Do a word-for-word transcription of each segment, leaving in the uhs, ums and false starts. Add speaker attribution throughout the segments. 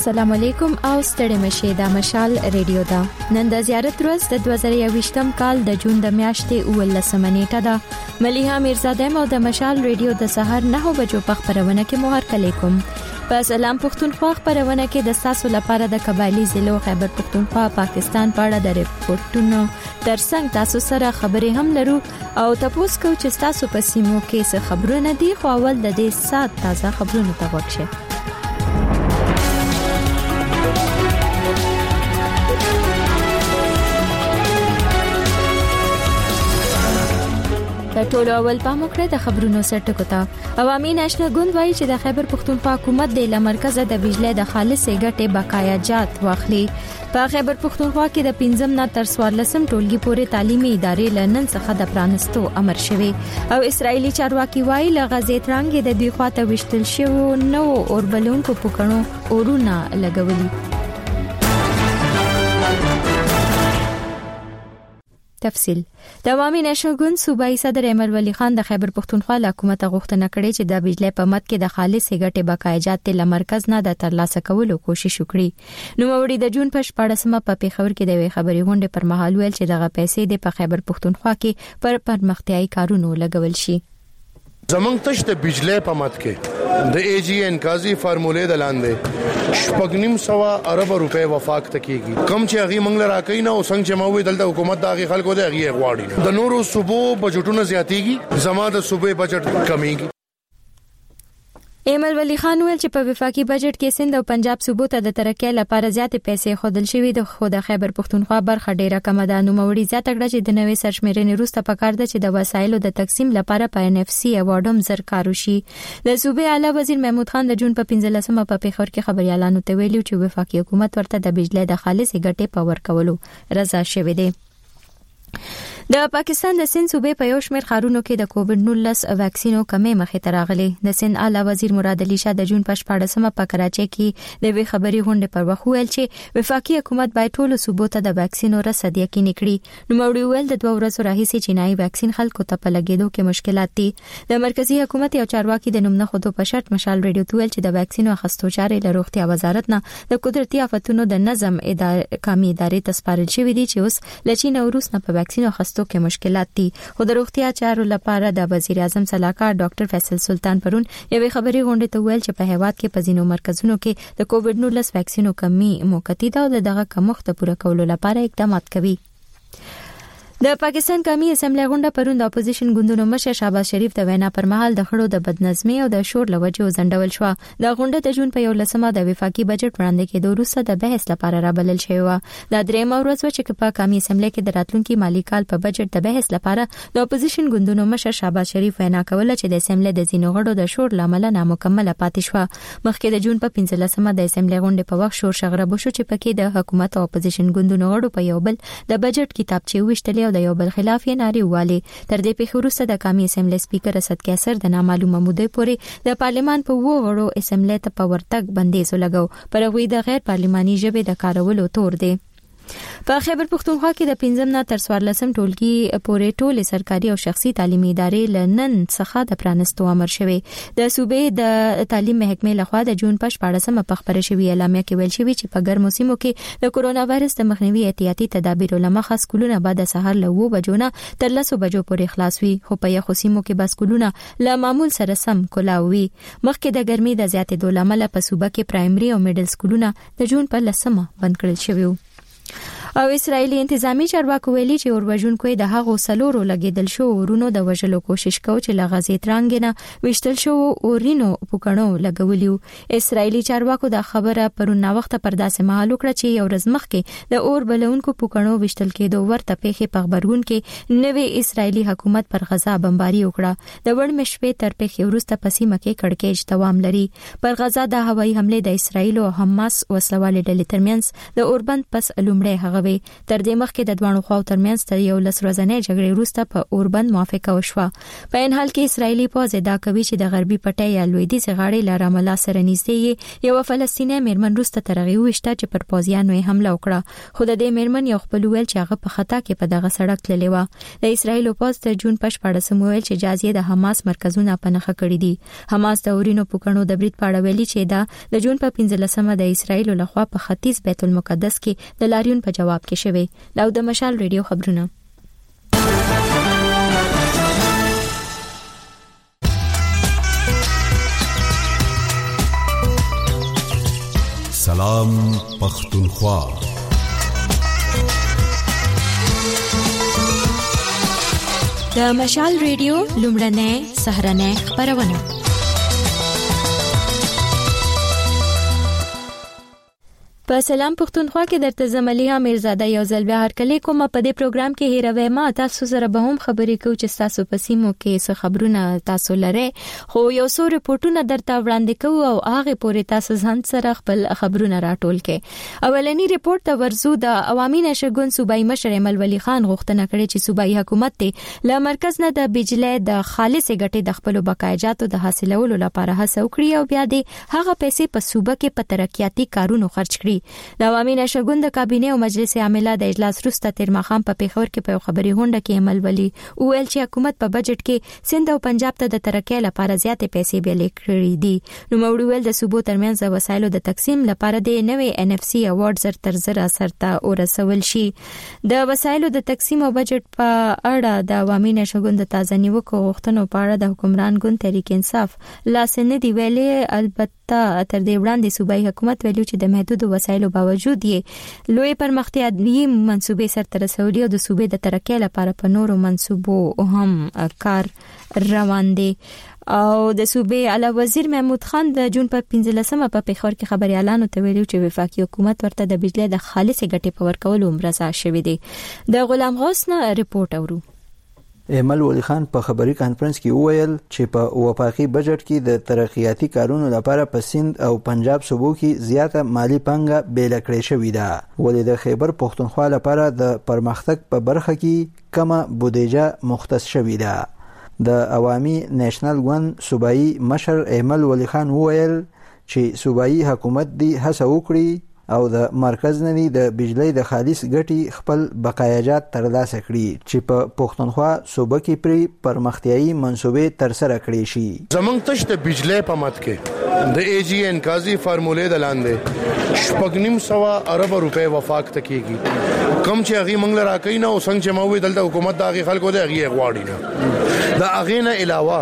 Speaker 1: السلام علیکم او ستړي مشه د مشال ریډیو دا نن د زیارت ورځ د دوه زره یوویشتم کال د جون د میاشتې اولسمه نیټه ده. ملیحه میرزاده مو د مشال ریډیو د سحر نه بجو په خبرونه کې مهر کلیکم. په سلام پښتونخوا خبرونه کې د تاسو لپاره د قبایلی ضلعو خیبر پښتونخوا پاکستان په اړه د ریپورتونو ترڅنګ تاسو سره خبرې هم لرو او تاسو کو چې تاسو په سیمو کې څه خبرونه دي خو اول د دې سات تازه خبرونه ته وښه. ټولو اول پام وکړه د خبرونو سرټکو ته. عوامي نېشنل ګوند وایي چې د خیبر پښتونخوا حکومت د لمرکز د بجلی د خالصې ګټې بقایا جات واخلي. په خیبر پښتونخوا کې د پنځم نه تر څوارلسم ټولګي پورې تعلیمي ادارې لنن څخه د پرانستو امر شوی او اسرایلی چارواکي وایي له غزې ترانګ د دوی خواته وشتل شوی نو اوربلونکو پکړو اورونه لګولي. تفصیل د عوامي نېشنل ګوند صوبایي صدر ایمل ولی خان د خیبر پښتونخوا حکومت غوښتنه کړې چې د بجلی په مد کې د خالصې ګټې بقایا جات له مرکز نه د ترلاسه کولو کوشش وکړي. نو موري د جون په شپږمه په پیښور کې د خبري غونډې پر مهال ویل چې دغه پیسې د په خیبر پښتونخوا کې پر پرمختیايي کارونو لګول شي.
Speaker 2: زمنګ تش د بجلی په مد کې د ای جی ان قاضي فارمولې د لاندې شپږنیم سوا ارب روپے وفاق تکيږي کم چې هغه منګل راکې نه او څنګه چې موي دلته حکومت د هغه خلکو د هغه غواړي د نورو صوبو بجټونه زیاتېږي زما د صوبې بجټ کمیږي.
Speaker 1: ایمل ولی خان ویل چې په وفاقي بجټ کې سند او پنجاب صوبو ته د ترقۍ لپاره زیاتې پیسې خودل شوې د خو د خیبر پښتونخوا برخه ډیره کم ده. نو موري زیاته کړه چې د نوې سرشمېرنې وروسته پکار ده چې د وسایلو د تقسیم لپاره په ان اف سی ایوارډم زر کارو شي. د صوبې اعلی وزیر محمود خان د جون په پنځلسمه په پیښور کې خبريالانو ته ویلي چې وفاقي حکومت ورته د بجلی د خالصې ګټې په ورکولو رضا شوی دی. د پاکستان د سند صوبې په یو شمېر ښارونو کې د کووډ نولس ویکسینو کمې مخې ته راغلي. د سند اعلی وزیر مراد علي شاه د جون په شپږمه په کراچۍ کې د وی خبري غونډې پر وخت ویل چې وفاقي حکومت باید ټول صوبو ته د ویکسینو رسد یقیني کړي. نو موري ویل د دوه ورځې راهیسې چینایي ویکسین خلکو ته په لګیدو کې مشکلات دي. د مرکزی حکومت یو چارواکي د نوم نه خودو په شرط مشال ریډیو ته ویل چې د ویکسینو اخیستو چارې له روغتیا وزارت نه د قدرتي آفتونو د نظم ادارې کمی ادارې ته سپارل شوې دي چې اوس لچین او روس نه په ویکسینو اخیستو کې مشکلات خو د روغتیا چارو لپاره د وزیر اعظم سلاکار ډاکټر فیصل سلطان پرون یوې خبري غونډې ته ویل چې په هیواد کې په ځینو مرکزونو کې د کووډ نولس ویکسینو کمی موقتی ده او دغه کمښت پوره کولو لپاره اقدامات کوي. د پاکستان قومي اسمبلی غونډه پرون د اپوزیشن ګوندونو مشر شهباز شریف د وینا پر مهال د خړو د بدنظمي او د شور لوجه زندول شو. د غونډه د جون په یو لسمه د وفاقي بجټ وړاندې کېدو وروسته د بحث لپاره رابلل شوی و. د درېمه ورځ و چې په قومي اسمبلی کې د راتلونکي مالی کال په بجټ د بحث لپاره د اپوزیشن ګوندونو مشر شهباز شریف وینا کوله چې د اسمبلی د ځینو غړو د شور لامل نامکمل پاتې شو. مخکې د جون په پنځلسمه د اسمبلی غونډې په وخت شور شغره بشو چې پکې د حکومت او اپوزیشن ګوندونو غړو په یو بل د بجټ کتابچې وشتلې او د یو بل خلاف ناری والی. تر دې پیښو وروسته د قومي اسمبلی سپیکر اسد کیسر د نامعلومه مودې پورې د پارلمان په وو غړو اسمبلی ته په ورتګ بندیز لګاو. پر هغوی د غیر پارلماني ژبې د کارولو تور دی. په خیبر پښتونخوا کې د پنځم نه تر څوارلسم ټولګي پورې ټول سرکاري او شخصي تعلیمي ادارې لنن څخه د پرانستو امر شوی. د صوبې د تعلیم محکمې لخوا د جون په شپږمه په خبره شوی اعلامیه کې ویل شوی چې په ګرمو سیمو کې د کورونا وایرس د مخنیوي احتیاطي تدابیرو لمخه سکولونه بعد سحر له وو بجو نه تر لسو بجو پورې خلاص وي. خو په یخو سیمو کې بس سکولونه له معمول سره سم کولاوي. مخکې د ګرمۍ د زیاتېدو لامل په صوبه کې پرایمري او میډل سکولونه د جون په لسمه بند کړل شوی. او اسرایلی انتظامی چارواکو ویلي چې اوربژونکو د هغو سلورو لګیدل شو ورونو د وژلو کوشش کو چې لغزې ترانګ نه وشتل شو اورینو پکړو لګولیو. اسرایلی چارواکو د خبره پرون وخت پر داسې مهال وکړه چې یو ورځ مخکې د اوربلونکو پکړو وشتل کېدو ورته پیښې په خبرګون کې نوې اسرایلی حکومت پر غزا بمباري وکړه. د وړ مشپې تر پیښې وروسته پسې مکه کړکېچ دوام لري. پر غزا د هوایي حمله د اسرایل او حماس وسلوالې ډلې ترمنځ د اوربند پس لومړی هغه ورغوي. تر دې مخکې د دوانو خواو ترمنځ تر یو لس ورځې جګړې وروسته په اوربند موافقه وشوه. په ان حال کې اسرایلی پوځ ادعا کوي چې د غربي پټي یا لویدیځ غاړې له رام الله سره نږدې یو فلسطینی میرمن وروسته ترغي وشته چې پر پوځیانو یې حمله وکړه. خو د دې میرمن یو خپل ویل چې هغه په خطا کې په دغه سړک تللی و. د اسرایل پوځ تر جون په شپاړسمه ویل چې جازیه د حماس مرکزونه په نخښه کړی دي. حماس د اورینو پوکڼو د برید په اړه ویلي چې دا د جون په پنځلسمه د اسرایل لخوا په ختیځ بیت المقدس کې د لاریون په جواب کې شوی. دا د مشال ریډیو خبرونه.
Speaker 3: سلام پختونخوا.
Speaker 1: د مشال ریډیو لومړنۍ سهرنۍ خبرونه. په سلام پختونخوا کې درته زملیها میرزاده یو ځل بیا هرکلی کوم. په دې پروګرام کې هیروي ما تاسو سره به هم خبرې کوو چې تاسو په سیمو کې څه خبرونه تاسو لري، خو یو څو رپورټونه درته وړاندې کوو او هغه پورې تاسو ځان سره خپل خبرونه راټول کړئ. اولنی رپورټ ته ورزو. د عوامي نشګون صوبایي مشر ایمل ولی خان غوښتنه کړې چې صوبایي حکومت ته له مرکز نه د بجلی د خالص ګټې د خپل بقایجاتو د حاصلولو لپاره هڅه وکړي او بیا د هغه پیسې په صوبه کې په ترقیاتي کارونو خرج کړي. د عوامي نشګون د کابینه او مجلس عامله د اجلاس وروسته تیر ماښام په پیښور کې په خبري غونډه کې عمل ولي ویل چې حکومت په بجټ کې سند او پنجاب ته د ترقۍ لپاره زیاتې پیسې بیلې کړې دي. نو موږ ویل د صوبو ترمنځ د وسایلو د تقسیم لپاره د نوې ان اف سی اوارډ زر تر زر سرته ورسول شي. د وسایلو د تقسیم او بجټ په اړه د عوامي نشګون د تازه نیوکو غوښتنو په اړه د حکمران ګوند تحریک انصاف لاس نه دی ویلې. البته تر دې وړاندې صوبایي حکومت ویلو چې د محدود وسایلو باوجود یې لوی پرمختیايي منصوبې سره رسولي او د صوبې د ترقۍ لپاره په نورو منصوبو هم کار روان دي. او د صوبې اعلی وزیر محمود خان د جون په پنځلسمه په پیښور کې خبريالانو ته ویلو چې وفاقي حکومت ورته د بجلی د خالص ګټې په ورکولو مرسته شوې دي. د غلام غوث نه رپورټ اورو.
Speaker 4: ایمل ولی خان په خبري کانفرنس کې وویل چې په وفاقي بجټ کې د ترقیاتي کارونو لپاره په سند او پنجاب صوبو کې زیاته مالی پانګه بیل کړې شوې ده، ولې د خیبر پختونخوا لپاره د پرمختګ په برخه کې کمه بودیجه مختص شوې ده. د عوامي نېشنل ګوند صوبایي مشر ایمل ولی خان وویل چې صوبایي حکومت دی هڅه وکړي او د مرکز نه د بجلی د خالص ګټي خپل بقایجات ترلاسه کړي چې په پښتونخوا صوبه کې پری پرمختیايي منصوبې تر سره کړي شي.
Speaker 2: زمنګ تش د بجلی په مت کې د ای جی ان قاضي فارمولې د لاندې شپږنیم سوا ارب روپے وفاق تکيږي. کم چې هغه منګل راکې نه او څنګه چې موي دلته حکومت د هغه خلکو د هغه غواړي نه. د هغه نه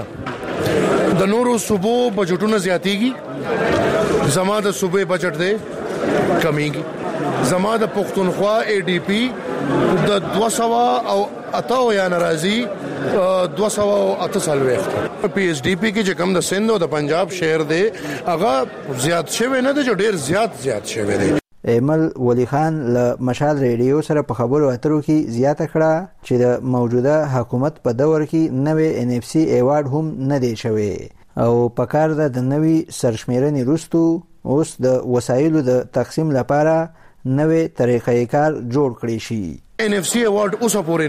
Speaker 2: علاوه د نورو صوبو بجټونه زیاتېږي. زما د صوبې بجټ دی کمیږي. زما د پښتونخوا ای ډی پی د دوه سوه او اته یا ناراضي دوه سوه او اته سالويخت پی ایچ ډی پی کې چې کم د سند او د پنجاب شهر دی هغه زیات شوی نه دی، ډیر زیات زیات شوی دی.
Speaker 4: ایمل ولی خان له مشال ریډیو سره په خبرو اترو کې زیاته کړه چې د موجوده حکومت په دور کې نوې ان اف سی ایوارډ هم نه دی شوی او په کار د نوې سرشمیرنې وروسته اوس د وسایلو د تقسیم لپاره نوې طریقې کار جوړ کړی شي.
Speaker 2: ان اف سی ایوارډ اوسه پورې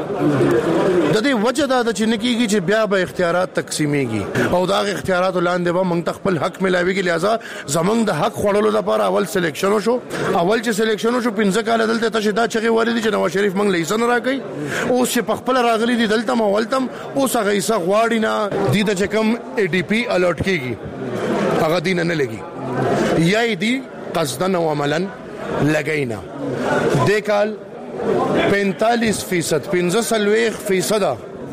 Speaker 2: نکېږي. د دې وجه دا د چې نکېږي چې بیا به اختیارات تقسیمېږي او دا اختیارات لاندې به موږ خپل حق ملاويږي. لہذا زمونږ د حق خورلو لپاره اول سلیکشن وشو. اول چې سلیکشن وشو پنځه کال دلته تشدا چغي والدي چې نواز شریف موږ لیسن راکې اوس چې په خپل راغلي دي دلته مولتم اوس هغه یې غواړي نه دي د چکم ای ډی پی الرټ کېږي هغه دین نه لګي یا دی قصدن و عملن لګینا. د کال پینتالیس فیصد پنځه سلويخ فیصد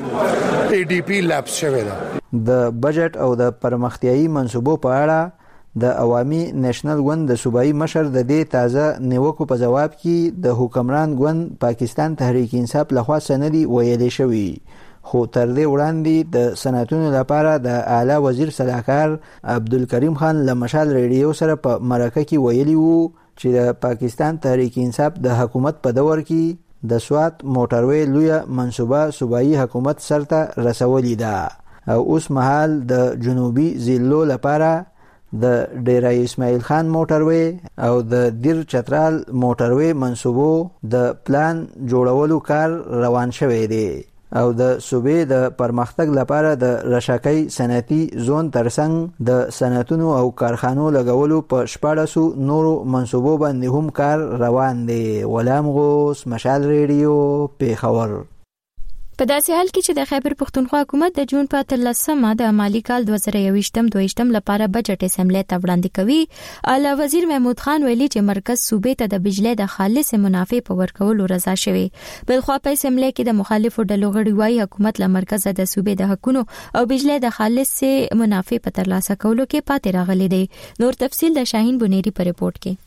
Speaker 2: ای ډی پی لاپس شوی ده.
Speaker 4: د بجټ او د پرمختیايي منصوبو په اړه د عوامي نېشنل ګوند د صوبایي مشر د دې تازه نیوکو په جواب کې د حکمران ګوند پاکستان تحریک انصاف لخوا سندي ویلې شوی. خو تر دې وړاندې د سناتونو لپاره د اعلی وزیر صلاحکار عبدالکریم خان له مشال ریډیو سره په مرکه کې ویلي وو چې د پاکستان تحریک انصاف د حکومت په دور کې د سوات موټروي لویه منصوبه صوبایي حکومت سرته رسولې ده او اوس مهال د جنوبي ضلعو لپاره د ډیرای اسماعیل خان موټروي او د دیر چترال موټروي منصوبو د پلان جوړولو کار روان شوی دی او د صوبې د پرمختګ لپاره د رشاکۍ صنعتي زون ترڅنګ د صنعتونو او کارخانو لګولو په شپاړسو نورو منصوبو باندې هم کار روان دی. غلام غوث، مشال ریډیو، پیښور.
Speaker 1: په داسې حال کې چې د خیبر پښتونخوا حکومت د جون په اتلسمه د مالی کال دوه زره یوویشتم دویشتم لپاره بجټ اسمبلی ته وړاندې کوي، اعلی وزیر محمود خان ویلي چې مرکز صوبې ته د بجلی د خالص منافع په ورکولو رضا شوی. بلخوا په اسمبلی کې د مخالفو ډلو غړي وايي حکومت له مرکز د صوبې د حقونو او بجلی د خالص منافع په ترلاسه کولو کې پاتې راغلي دي. نور تفصیل د شاهین بنيري په ریپورت کې.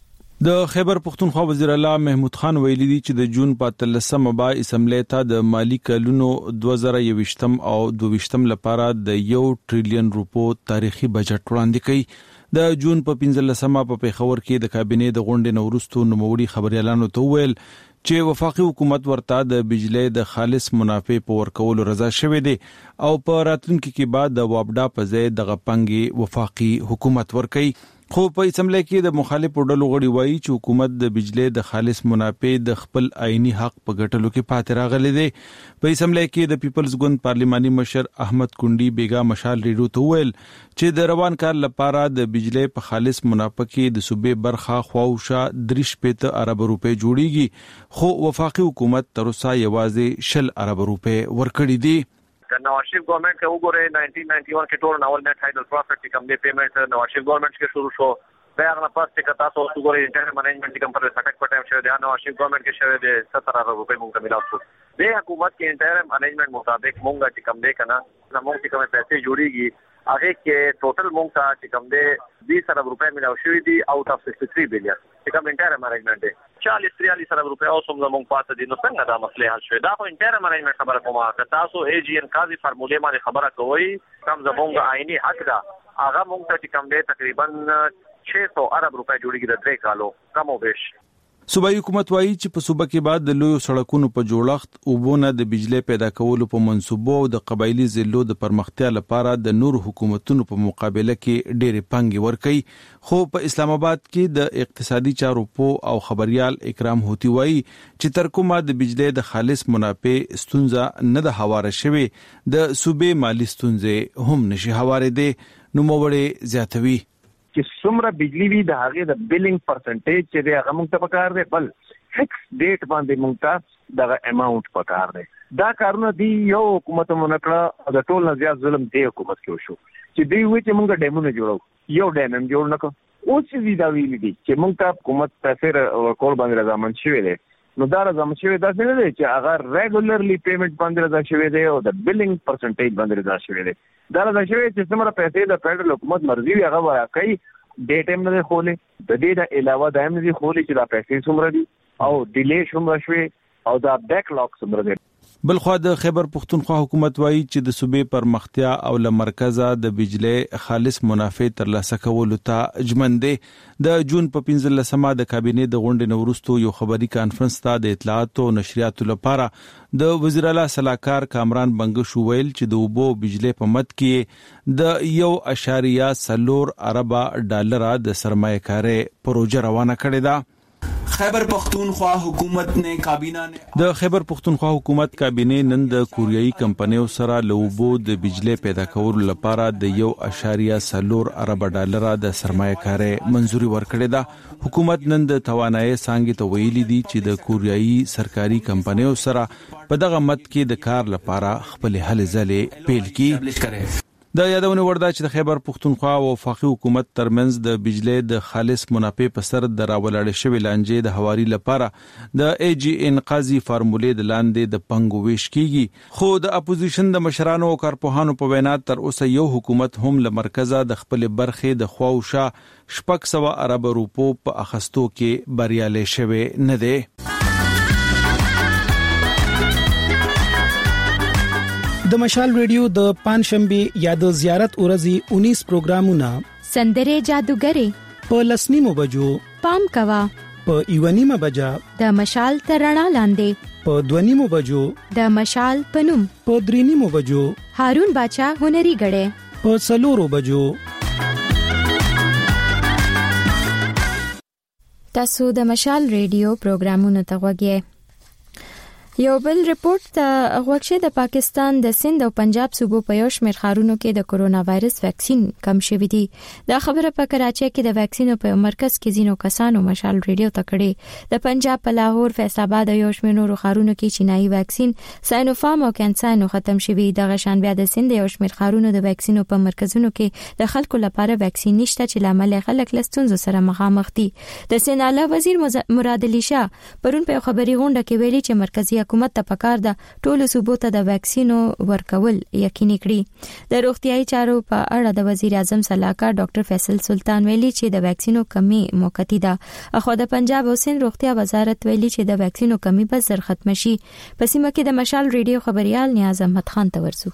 Speaker 5: د خیبر پښتونخوا وزیر اعلی محمود خان ویلي دی چې د جون په اتلسمه با اسمبلی ته د مالی کلونو دوه زره یوویشتم او دویشتم لپاره د یو ټریلیون روپو تاریخي بجټ وړاندې کړي. د جون په پنځلسمه په پیښور کې د کابینې د غونډې نورستو نوموړي خبريالانو ته ویل چې وفاقي حکومت ورته د بجلی د خالص منافع په ورکولو رضا شوی دی او په راتلونکي کې بعد د وابډا په ځای د غپنګي وفاقي حکومت ورکړي. خو په اسمبلی کې د مخالفو ډلو غړي وایي چې حکومت د بجلی د خالص منافع د خپل آئینی حق په ګټلو کې پاتې راغلی دی. په اسمبلی کې د پیپلز ګوند پارلیماني مشر احمد کونډي بیگا مشال ریډیو ته ویل چې د روان کال لپاره د بجلی په خالص منافع کې د صوبې برخه خواوشا دریش پېته ارب روپے جوړیږي، خو وفاقي حکومت تر اوسه یوازې شل ارب روپے ورکړي دي.
Speaker 6: نواز شریف گورنمنٹ کے وګوره نائنٹین نائنٹی ون کې ټول ناول نیټ هایډل پروفټ چې کوم دی پیمنٹ نواز شریف گورنمنٹ کې شروع شو. بیا هغه پاس چې کتا تاسو وګوره انټرنل مینجمنٹ کوم پر سټک په ټایم شوی دی نواز شریف گورنمنٹ کې شوی دی ستر ارب روپے مونږ ملاو شو. د حکومت کې انټرنل مینجمنٹ مطابق مونږ چې کوم دی کنه زموږ چې کوم پیسې جوړیږي هغه کې ټوټل مونږ ته چې کوم دی بیس ارب روپے ملاو شوی دی آوټ اف سکسٹی تھری بلین چې کوم انټرنل مینجمنٹ دی چالیس تریالیس ارب روپے او سم زموږ پاتې دي. نو څنګه دا مسله حل شوی؟ دا خو انټرنل مینجمنٹ خبره کومه که تاسو ای جی ان قاضي فارمولې باندې خبره کوئ کم زموږ آئینی حق دا هغه مونږ ته چې کوم دی تقریبا چھ سو ارب روپے جوړیږي د درې کالو کم او بیش.
Speaker 5: صوبایي حکومت وایي چې په صوبه کې بعد د لویو سړکونو په جوړښت او بونه د بجلی پیدا کولو په منصوبو او د قبایلی ضلعو د پرمختیا لپاره د نور حکومتونو په مقابله کې ډېرې پانګې ورکړي. خو په اسلام آباد کې د اقتصادي چارو په او خبريال اکرام هوتی وایي چې تر کومه د بجلی د خالص منافع ستونزه نه ده هواره شوی د صوبې مالی ستونزې هم نشي هواره دي. نو موړې زیاتوي
Speaker 6: چې څومره بجلی وی د هغه د بیلینګ پرسنټیج چې دی هغه موږ ته پکار دی بل فکس ډیټ باندې موږ ته دغه اماونټ پکار دی. دا کارونه دی یو حکومت مونږه د ټول نه زیات ظلم دی حکومت کې وشو چې دی وی چې موږ ډیمونه جوړو یو ډیم هم جوړ نکو. اوس چې دا ویل دي چې موږ ته حکومت پیسې ورکول باندې رضامند شوی دی. نو دا رضامند شوی دا څنګه دی چې هغه ریګولرلی پیمنٹ باندې رضا شوی دی او د بیلینګ پرسنټیج باندې رضا شوی دی. دا رضا شوی چې څومره پیسې د فدرال حکومت مرزي وي هغه ورکړي ډیټ هم نه خولې د دې د علاوه د هم نه خولې چې دا پیسې څومره دي او ډیلې څومره شوی او دا بیک لاک څومره دی.
Speaker 5: بلخوا د خیبر پښتونخوا حکومت وایي چې د صوبې پرمختیا او له مرکزه د بجلی خالص منافع ترلاسه کولو ته ژمن دی. د جون په پنځلسمه د کابینې د غونډې نورستو یو خبري کانفرنس ته د اطلاعات او نشریاتو لپاره د وزیر اعلی صلاحکار کامران بنګش ویل چې د اوبو بجلی په مد کې د یو اشاریه څلور ارب ډالر د سرمایه کاري پروژه روانه کړې ده.
Speaker 7: خیبر پختونخوا حکومت نے کابینہ نے
Speaker 5: د خیبر پختونخوا حکومت کابینې نن د کوریایي کمپنیو سره لوبو د بجلی پیدا کولو لپاره د یو اشاریه څلور ارب ډالر د سرمایه کاري منزوري ورکړې ده. حکومت نن د توانایي څنګه ته ویلي دي چې د کوریایي سرکاري کمپنیو سره په دغه مد کې د کار لپاره خپل هلې ځلې پیل کړي. د یادونه وردا چې د خیبر پښتونخوا او وفاقي حکومت ترمنځ د بجلی د خالص منافع په سر د راولاړ شوی لانجې د حواري لپاره د ای جی ان قاضي فارمولې د لاندې د پنګو ویش کیږي. خو د اپوزیشن د مشرانو او کارپوهانو په وینا تر اوسه یو حکومت هم له مرکزه د خپل برخې د خواوشا شپږ سوه ارب روپو په اخستو کې بریالي شوی نه دی.
Speaker 8: د مشال ریډیو د پنځشنبه یا د زیارت ورځې انیس پروګرامونه
Speaker 1: سندره جادوګری
Speaker 8: په لسنیمو بجو
Speaker 1: پام کوا
Speaker 8: په ایونیمه بجا
Speaker 1: د مشال ترڼا لاندې
Speaker 8: په دونیمو بجو
Speaker 1: د مشال پنوم
Speaker 8: په درینیمو بجو
Speaker 1: هارون باچا هنري غړې
Speaker 8: په څلورو بجو
Speaker 1: تاسو د مشال ریډیو پروګرامونو ته غوږی. یو بل ریپورت ته غوښه د پاکستان د سند او پنجاب صوبو په یو شمېر ښارونو کې د کورونا وایرس ویکسین کم شوی دی. دا خبره په کراچۍ کې د ویکسینو په مرکز کې ځینو کسانو مشال ریډیو ته کړې. د پنجاب په لاهور، فیصل آباد او یو شمېر نورو ښارونو کې چینایي ویکسین ساینوفارم او کانساینو ختم شوی. د غشان بیا د سند یو شمېر ښارونو د ویکسینو په مرکزونو کې د خلکو لپاره ویکسین نشته چې لامل خلک له ستونزو سره مخامخ دي. د سند اعلی وزیر مراد علي شاه پرون په خبري غونډه کې ویلي چې مرکزی حکومت ته پکار ده ټول صوبو ته د ویکسینو ورکول یقیني کړي. د روغتیايي چارو په اړه د وزیر اعظم صلاحکار ډاکټر فیصل سلطان ویلي چې د ویکسینو کمی موقتی ده. اخو د پنجاب او سند روغتیا وزارت ویلي چې د ویکسینو کمی به زر ختم شي. په سیمه کې د مشال ریډیو خبريال نیاز احمد خان ته ورسو.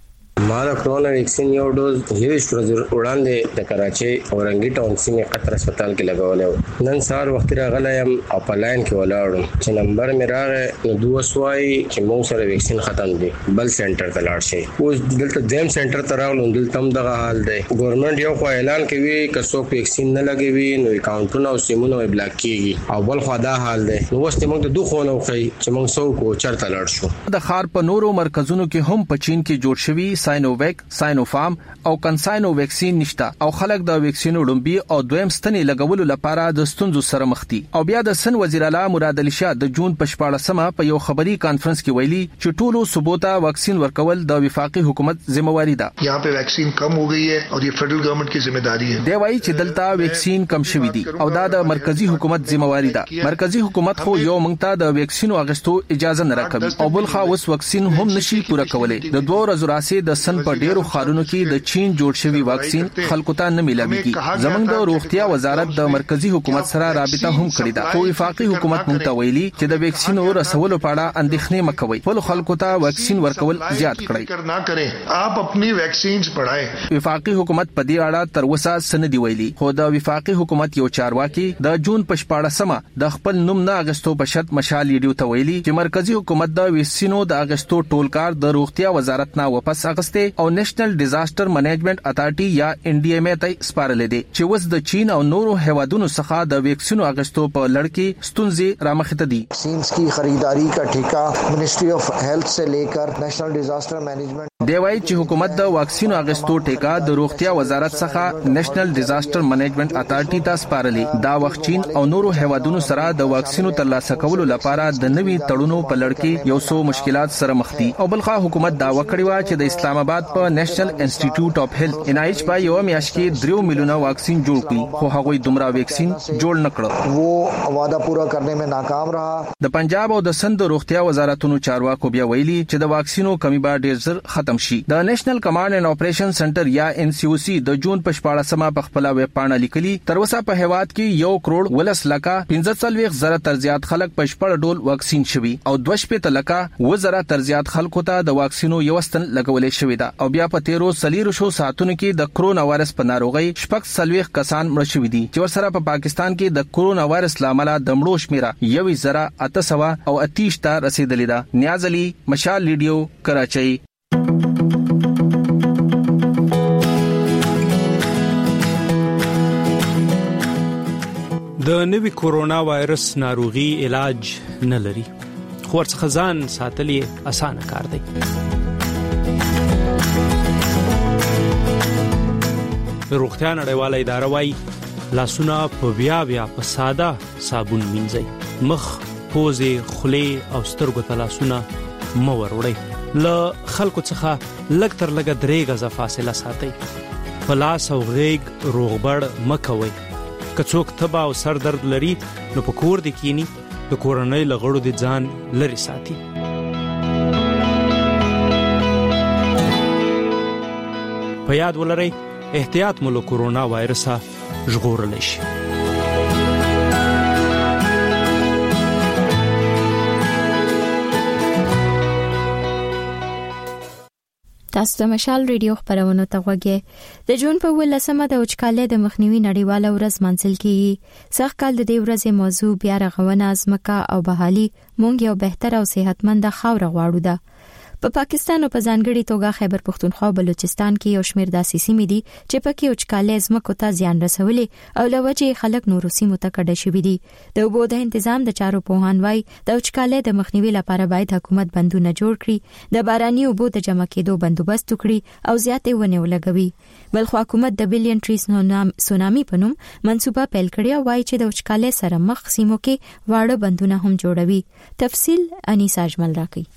Speaker 9: مالا کرونا ویکسین یو ډوز یوش ورځ وړاندې د کراچۍ اورنګي ټاون سیمه قطر هسپتال کې لګولې. نن سهار وخت راغلم او په لاین کې ولاړم چې نمبر مې راغی نو دوه سوای چې مو سره ویکسین ختم دي بل سنټر ته لاړ شي. اوس دلته دیم سنټر ته راغلم دلته هم دغه حال دی. ګورنمنت یو خو اعلان کوي که څوک ویکسین نه لګوي نو اکاونټونه او سیمونه بلاک کیږي او بل خو دا حال دی. نو اوس موږ د دوه خونو کوي چې موږ سو کو چرته لاړ شو.
Speaker 10: د خار په نورو مرکزونو کې هم په چین کې جوړ شوی ساینوویک، ساینوفارم او کنساینو ویکسین نشته او خلک د ویکسینو لومبي او دویم ستنې لګولو لپاره د ستونزو سره مخ دي. او بیا د سن وزیر اعلی مراد علي شاه د جون په شپاړسمه په یو خبري کانفرنس کې ویلي چې ټولو صوبو ته ویکسین ورکول د وفاقي حکومت ذمہواری ده.
Speaker 11: یہاں پہ ویکسین کم ہو گئی ہے اور یہ فیڈرل گورنمنٹ کی ذمہ داری ہے.
Speaker 10: دی وايي چې دلته ویکسین کم شوی دي او دا د مرکزی حکومت ذمہواری ده. مرکزی حکومت خو یو مونږ ته د ویکسینو اغستو اجازه نه راکوي او بل خو اوس ویکسین هم نشي پوره کولای. د دوه ورځې راسي د سن په ډیرو خارونو کې د چین جوړ شوی واکسین خلکو ته نه ملایږي. زمونږ د روغتیا وزارت د مرکزی حکومت سره رابطه هم کړې ده. خو وفاقي حکومت مونږ ته ویلي چې د ویکسینو رسولو په اړه اندېښنې مکوئ. ټول خلکو ته ویکسین ورکول زیات کړئ.
Speaker 11: نه کړئ آپ اپنی ویکسینز بڑھائیں.
Speaker 10: وفاقي حکومت په دې اړه تر اوسه سند دی ویلي. خو د وفاقي حکومت یو چارواکي د جون په شپاړسمه د خپل نوم نه اغستو په شرط مشال ریډیو ته ویلي چې مرکزی حکومت د ویکسینو د اغستو ټول کار د روغتیا وزارت نه واپس اغسته او نېشنل ډیزاستر منیجمنت اتارټي یا ان ډي ایم ته سپارلې دي چې وس د چین او نورو هیوادونو څخه د ویکسینو اغستو په لړ کې ستونزې رامخته دي.
Speaker 12: ویکسینز کی خریداری کا ټیکا منسٹری اف هیلث سے لے کر نیشنل ډیزاستر منیجمنٹ.
Speaker 10: دی وايي چې حکومت د واکسینو اغستو ټیکا د روغتیا وزارت څخه نېشنل ډیزاستر منیجمنت اتارټي ته سپارلې. دا وخت چین او نورو هیوادونو سره د واکسینو ترلاسه کولو لپاره د نوي تړونو په لړ کې یو څو مشکلات سره مخ دي. او بلخا حکومت دا وکړی و چې د اسلام آباد په نېشنل انسټیټیوټ اف هیلث ان آی ایچ په یو میاشت کې درې میلیونه واکسین جوړ کړي خو هغوی دومره واکسین جوړ نه کړ.
Speaker 12: وو وعده پورا کرنے میں ناکام رہا.
Speaker 10: د پنجاب او د سند روغتیا وزارتونو چارواکو بیا ویلي چې د واکسینو کمی به ډیر زر ختم شي. د نېشنل کمانډ اینڈ اپریشن سنټر یا ان سی او سی د جون په شپاړسمه په خپل ویب پاڼه لیکلي تر اوسه په هیواد کې یو کروڑ ولس لکه پنځه څلوېښت زره تر زیات خلک په شپږ ډول واکسین شوي او دوه شپېته لکه و زره تر زیات خلکو ته د واکسینو یو ستن لګولې شوې ده. او بیا په تیرو سلیرو شو ساعتونو کې د کرونا وایرس په ناروغي شپږ څلوېښت کسان مړ شوي دي چې ورسره په پاکستان کې د کرونا وایرس لامل د مړو شمیره یو زره اته سوه او اتیش ته رسیدلې ده. نیاز علي، مشال ریډیو، کراچۍ.
Speaker 13: د نوي کورونا وایرس ناروغي علاج نه لري خو ورڅخه ځان ساتل یې اسانه کار دی. روغتیا نړیواله اداره وايي لاسونه په بیا بیا په ساده صابون مینځئ. مخ، پوزې، خولې او سترګو ته لاسونه مه وروړئ. له خلکو څخه لږ تر لږه درې غزه فاصله ساتئ. په لاس او غېږ روغبړ مه کوئ. که څوک تبه او سر درد لري نو په کور دې کینی د کورنۍ له غړو دې ځان لرې ساتي. په یاد ولرئ احتیاط مو له کورونا وایرسه ژغورلی شي.
Speaker 1: تاسو د مشال ریډیو خبرونه ته غوږی. د جون په ولسمه د وچکالۍ د مخنیوي نړیواله ورځ منځل کیږي. سخت کال د دې ورځې موضوع بیا رغونه ازمکه او بحالي مونږ یو بهتر او صحتمند خاور غواړو ده. په پاکستان او په ځانګړي توګه خیبر پختونخوا او بلوچستان کې یو شمېر داسې سیمې دي چې پکې وچکالۍ ځمکو ته زیان رسولي او له وجې خلک نورو سیمو ته کډه شوي دي. د اوبو د تنظیم د چارو پوهان وايي د وچکالۍ د مخنیوي لپاره باید حکومت بندونه جوړ کړي، د باراني اوبو د جمع کېدو بندوبست وکړي او زیاتې ونې ولګوي. بلخو حکومت د بلین ټری سونامي په نوم منصوبه پیل کړې او وايي چې د وچکالۍ سره مخ سیمو کې واړه بندونه هم جوړوي. تفصیل انیسا اجمل راکړي.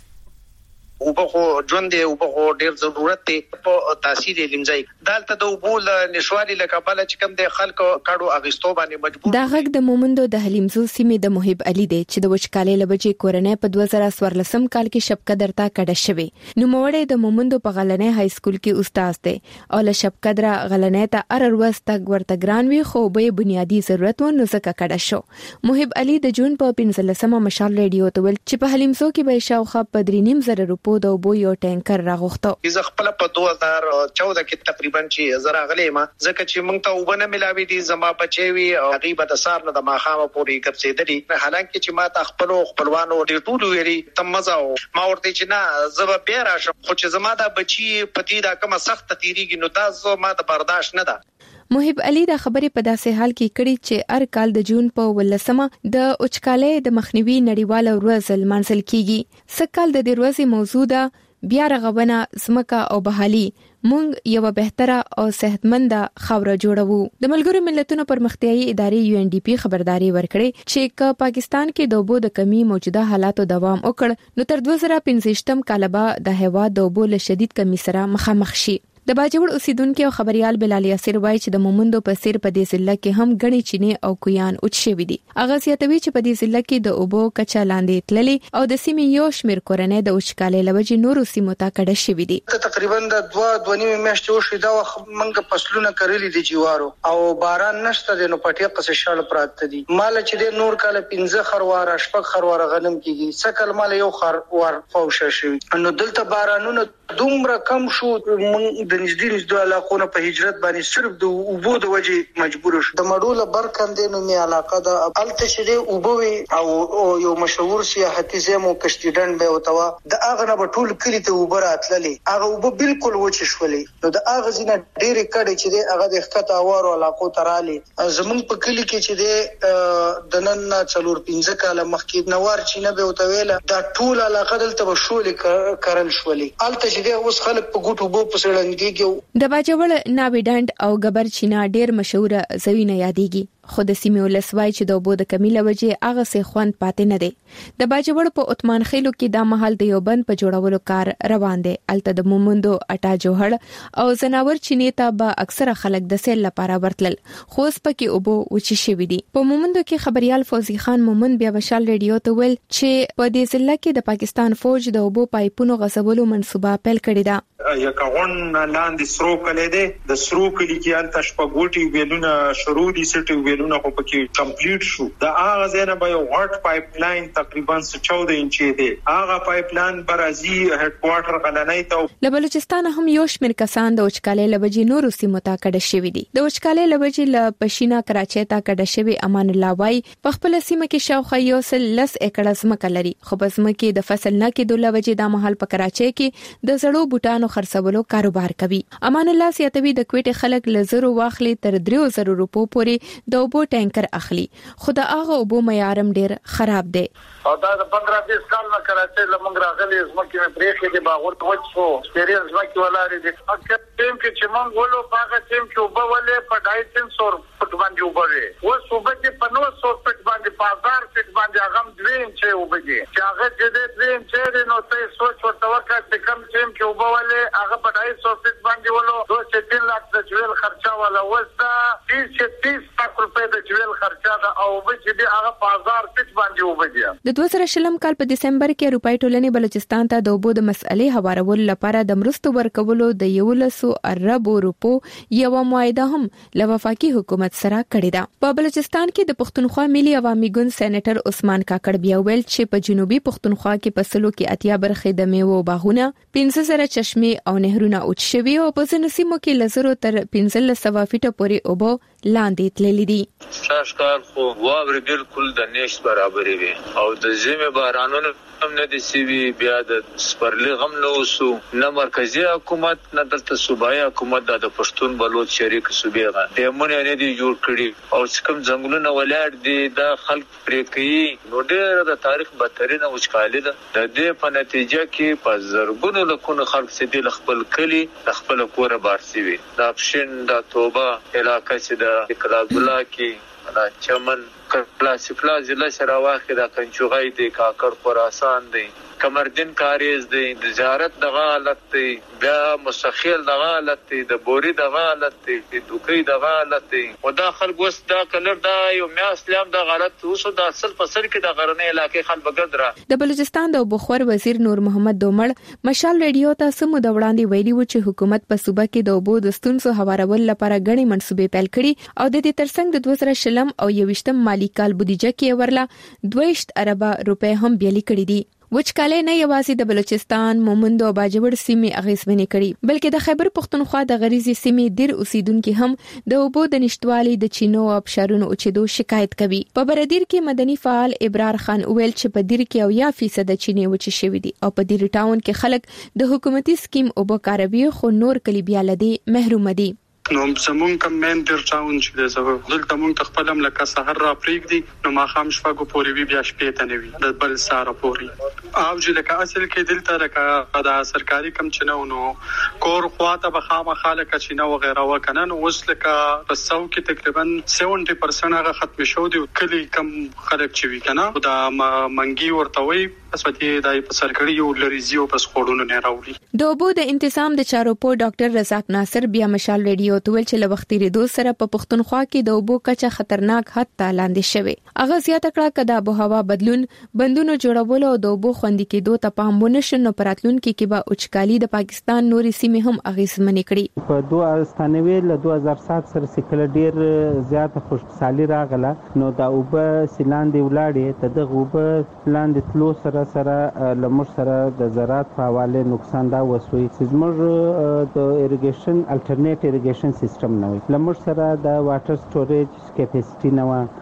Speaker 14: اوبه خو ژوند دی، اوبه خو ډیر ضرورت دی په تاثیر لمزای دالته د اوبو نشوالي لکبل چې کوم د خلکو کډو اغستو باندې مجبور.
Speaker 15: دا غږ د مومندو د حلیمزو سیمې د محب علي دی چې د وچکالۍ لبجې کورنۍ په دوه زره څوارلسم کال کې شپقدر ته کډه شوی. نو موړې د مومندو په غلنۍ های سکول کې استاد دی او له شپقدر غلنۍ ته ار ورځ تک ورته ګران وی خو به بنیادی ضرورت و نو زکه کډه شو. محب علي د جون په پنځلسمه مشال ریډیو ته ول چې په حلیمزو کې به شاوخه په درې نیم زره روپو د اوبو یو ټانکر راغوښته.
Speaker 14: زه خپل په دوه هزار چودہ کې تقریبا چې زرا غلې ما ځکه چې موږ ته وبنه ملاوي دي زما بچي وي او غیبه د سار نه د ماخامه پوری کپسېدلي. حالانکه چې ما ته خپل خپلوانو ډېر ټول ویري تم مزه ما ورته چې نه زب بیا راشم خو چې زما د بچي پتی دا کومه سخت تیریږي نو تاسو ما د برداشت نه ده.
Speaker 15: محب علي دا خبرې په داسې حال کې کړي چې هر کال د جون په ولسمه د وچکالۍ د مخنیوي نړیواله ورځ لمانځل کیږي. سکهال د دې ورځې موضوع ده بیا رغونه زمکه او بحالي مونږ یو بهتره او صحتمند خاوره جوړوو. د ملګرو ملتونو پرمختیایي ادارې یو ان ډي پی خبرداري ورکړې چې ک پاکستان کې د اوبو د کمی موجوده حالاتو دوام وکړ نو تر دوه زره پنځه کال به د هوا د اوبو له شدید کمی سره مخامخ شي. د باجوړ اوسیدونکو او خبريال بلال یاسر وایي چې د مومندو په سیر په دې ضلع کې هم غني چینه او کویان اوچ شوی دي. هغه زیاتوي چې په دې ضلع کې د اوبو کچا لاندې تللي او د سیمې یو شمیر کورنۍ د وچکالۍ لوجې نورو سیمو ته کډه شوی دي.
Speaker 16: تقریبا د دوه دوه نیمه میاشتې وشي دا منګه فصلونه کړلې دي جوارو او باران نشته د نو پټي قصه شال پراته دي. مال چې د نور کال پنځه خروار شپږ خروار غنم کیږي سکل مال یو خر ور فوشه شي نو دلته بارانونه دومره کم شو د نږدې نږدې علاقو په هجرت باندې صرف د اوبو د وجې مجبور شو. د مړوله برکندې نو می علاقه د الته شې اوبو او یو مشهور سیاحتي زمو کشتی ډنډ به وتوا د اغه نه ټول کلی ته اوبه راتللې هغه اوبه بالکل وچ شولې نو د اغه زینه ډېرې کډې چې د هغه د خطا اوارو علاقو ترالې زمون په کلی کې چې د نن څلور پنځه کال مخکې نوار چې نه به وتویل دا ټول علاقه دلته شولې کارل شولې الته چې اوس خلک په ګوټو بو په سړنګ
Speaker 15: د باجوړ ناوی ډنډ او غبر چینا ډیر مشهور زوینه یادېږي خو د سیمې ولسوای چې د اوبو د کمی لوجې هغه سه خوند پاتې نه دی. د باجوړ په عثمان خیلو کې د محل د یو بند په جوړولو کار روان دی. الته د مومندو اټا جوهړ او زناور چینې ته به اکثره خلک د سیل لپاره ورتلل خو اوس پکې اوبو وچی شوی دي. په مومندو کې خبريال فوزي خان مومند بیا وشال ریډیو ته ویل چې په دې ضلع کې د پاکستان فوج د اوبو پایپونو غځولو منصوبه پیل کړې ده.
Speaker 17: یکاون لاندې سرو کله ده د سرو کلی کې الته شپږوټي ویلونه شروع دي سټي ویلونه خو پکې کمپلیټ شو. د هغه ځنه به یو غټ پایپ لاین تقریبا چودہ انچي دی. هغه پایپ لاین برازي هډ کوارټر غلنۍ ته
Speaker 15: له بلوچستان هم یو شمېر کسان د وچکالۍ لوجې نورو سیمو ته کډه شوي دي. د وچکالۍ لوجې له پښینا کراچۍ ته کډه شوي امان الله وای په خپل سیمه کې شاوخه یو سل لس ایکړه ځمکه لري خو په ځمکه د فصل نه کې د لوجې د محل په کراچۍ کې د زړو بوټانو خرڅولو کاروبار کوي. امان الله سیاتوي د کوټې خلک لزرو واخلي تر درې زره روپو پورې د اوبو ټانکر اخلي خو د هغه اوبو معیارم ډیر خراب دی.
Speaker 18: او دا د پندرہ بیس کال نه کراچۍ لمنګ راغلي زمکه مې پریخې دي باغور وڅ شو سپیریانس مکه ولاري دي اکه ټیم کې چې مونږ ولو پاګه ټیم کې وبو ولې په ډای تین سو فټ باندې وبوي و صوبه کې په نو سو فټ باندې بازار فټ باندې هغه دویم چې وبږي چې هغه دې دویم چې نو ته سوچ ورته ورکړه چې کم ټیم کې وبو ولې هغه په ډای سو فټ باندې ولو دوه سه تین لاک د جویل خرچه ولا وستا تیس لک روپے د جویل خرچه دا او به چې هغه بازار فټ باندې وبږي.
Speaker 15: د دوه زره شلم کال په دسمبر کې روپای ټولنې بلوچستان ته د اوبو د مسئلې هوارولو لپاره د مرستو ورکولو د یو لسو اربو روپو یو معاهده هم له وفاقي حکومت سره کړې ده. په بلوچستان کې د پښتونخوا ملي عوامي ګوند سېنیټر عثمان کاکړ بیا ویل چې په جنوبي پښتونخوا کې په سلو کې اتیا برخې د میوو باغونه پنځه زره چشمې او نهرونه اوچ شوي او په ځینو سیمو کې لزرو تر پنځلس سوه فیټه پورې اوبه لاندې تللې دي.
Speaker 19: شاشکار خو واوري بالکل د نشت برابرې وي او د زمي بارانونو هم نه دي سیوی بیا د سپرلی غم نه وسو نه مرکزی حکومت نه دلته صوبایي حکومت د پښتون بلوچ شریک صوبې غا دیمونه نه دي جوړ کړي او څکم ځنګلونه ولاړ دي د خلک پرې کوي نو ډېر د تاریخ بدترینه وچکالي ده د دې په نتیجه کې په زرګونو لکونو خلک سدي خپل کلی خپل کور بارسي وي د اپشن د توبه علاقې چې د کلاز بلا کې دا چمن کلاسیفلا ضلع سراواخ د کنچوغای دی کاکړ خراسان دی کمردین کاریز دی د زیارت دغه حالت دی بیا مستخیل دغه حالت دی د بوري دغه حالت دی د دوکۍ دغه حالت دی او دا خلک وس دا کلر دا یو میاسلام د غلط اوسو د اصل په سر کې د غرنې علاقې خلک بغدره
Speaker 15: د بلوچستان د بخور وزیر نور محمد دومړ مشال ریډیو ته سمو د وړاندې ویلي و چې حکومت په صوبه کې د اوبو د ستونزو هوارول لپاره غني منصوبې پیل کړي او د دې ترڅنګ د دوه زره شلم او یوشتم مالی کال بودیجه کې ورلا دویشت اربه روپے هم بیلي کړي دي وچکالي نه یوازې د بلوچستان، مومند او باجوړ سیمې اغیزمنې کړي بلکې د خیبر پختونخوا د غریزي سیمې ډیر اوسیدونکو هم د اوبو د نشټوالي د چینو او ابشارونو اوچېدو شکایت کوي. په بردیر کې مدني فعال ابرار خان ویل چې په دیر کې او یا فیصد چینې وچې شوې دي او په دیر ټاون کې خلک د حکومتي سکیم اوبو کاروي خو نور کلی بیا لدی محروم دي.
Speaker 20: نو زمون کم مین ډیر ټاون چې د زو دلته مونږ خپلم لکه سحر را پریږدي نو ما خام شپږو پورې وی بیا شپې ته نوي د بل ساره پوري او چې لکه اصل کې دلته لکه د سرکاري کم چنو نو کور خواته به خامه خالق چنو وغیرہ وکنه نو اوس لکه په سو کې تقریبا سبعین پرسنټ هغه ختم شو دي کلی کم خلک چې وی کنه دا منګي ورته وي پس پتی دای په سرکاري یو لریزیو پس خورونو نه راوړي.
Speaker 15: د اوبو د انتظام د چارو په ډاکټر رزاق ناصر بیا مشال ریډیو تویل چې لوختي ریدو سره په پښتونخوا کې د اوبو کچه خطرناک حد ته لاندې شوی. اغه زیاته کړه کدا آب و هوا بدلون بندونو جوړول او د اوبو خوندي کېدو ته پام ونشي نو پراتلون کې کې به اوچکالي د پاکستان نوري سیمې هم اغیزمنې کړي.
Speaker 21: په دوه ستانوي له دوه هزار سات سره سکل ډیر زیات خوشحالي راغله نو دا اوبه سیلاندې ولاړې ته د اوبه لاندې تلو سره سره لمر سره د زراعت په حواله نقصان دا وسوي چې موږ د ایریګیشن الټرنیټ ایریګیشن سیستم نه وي لمر سره د واټر سټوریج کیپاسټي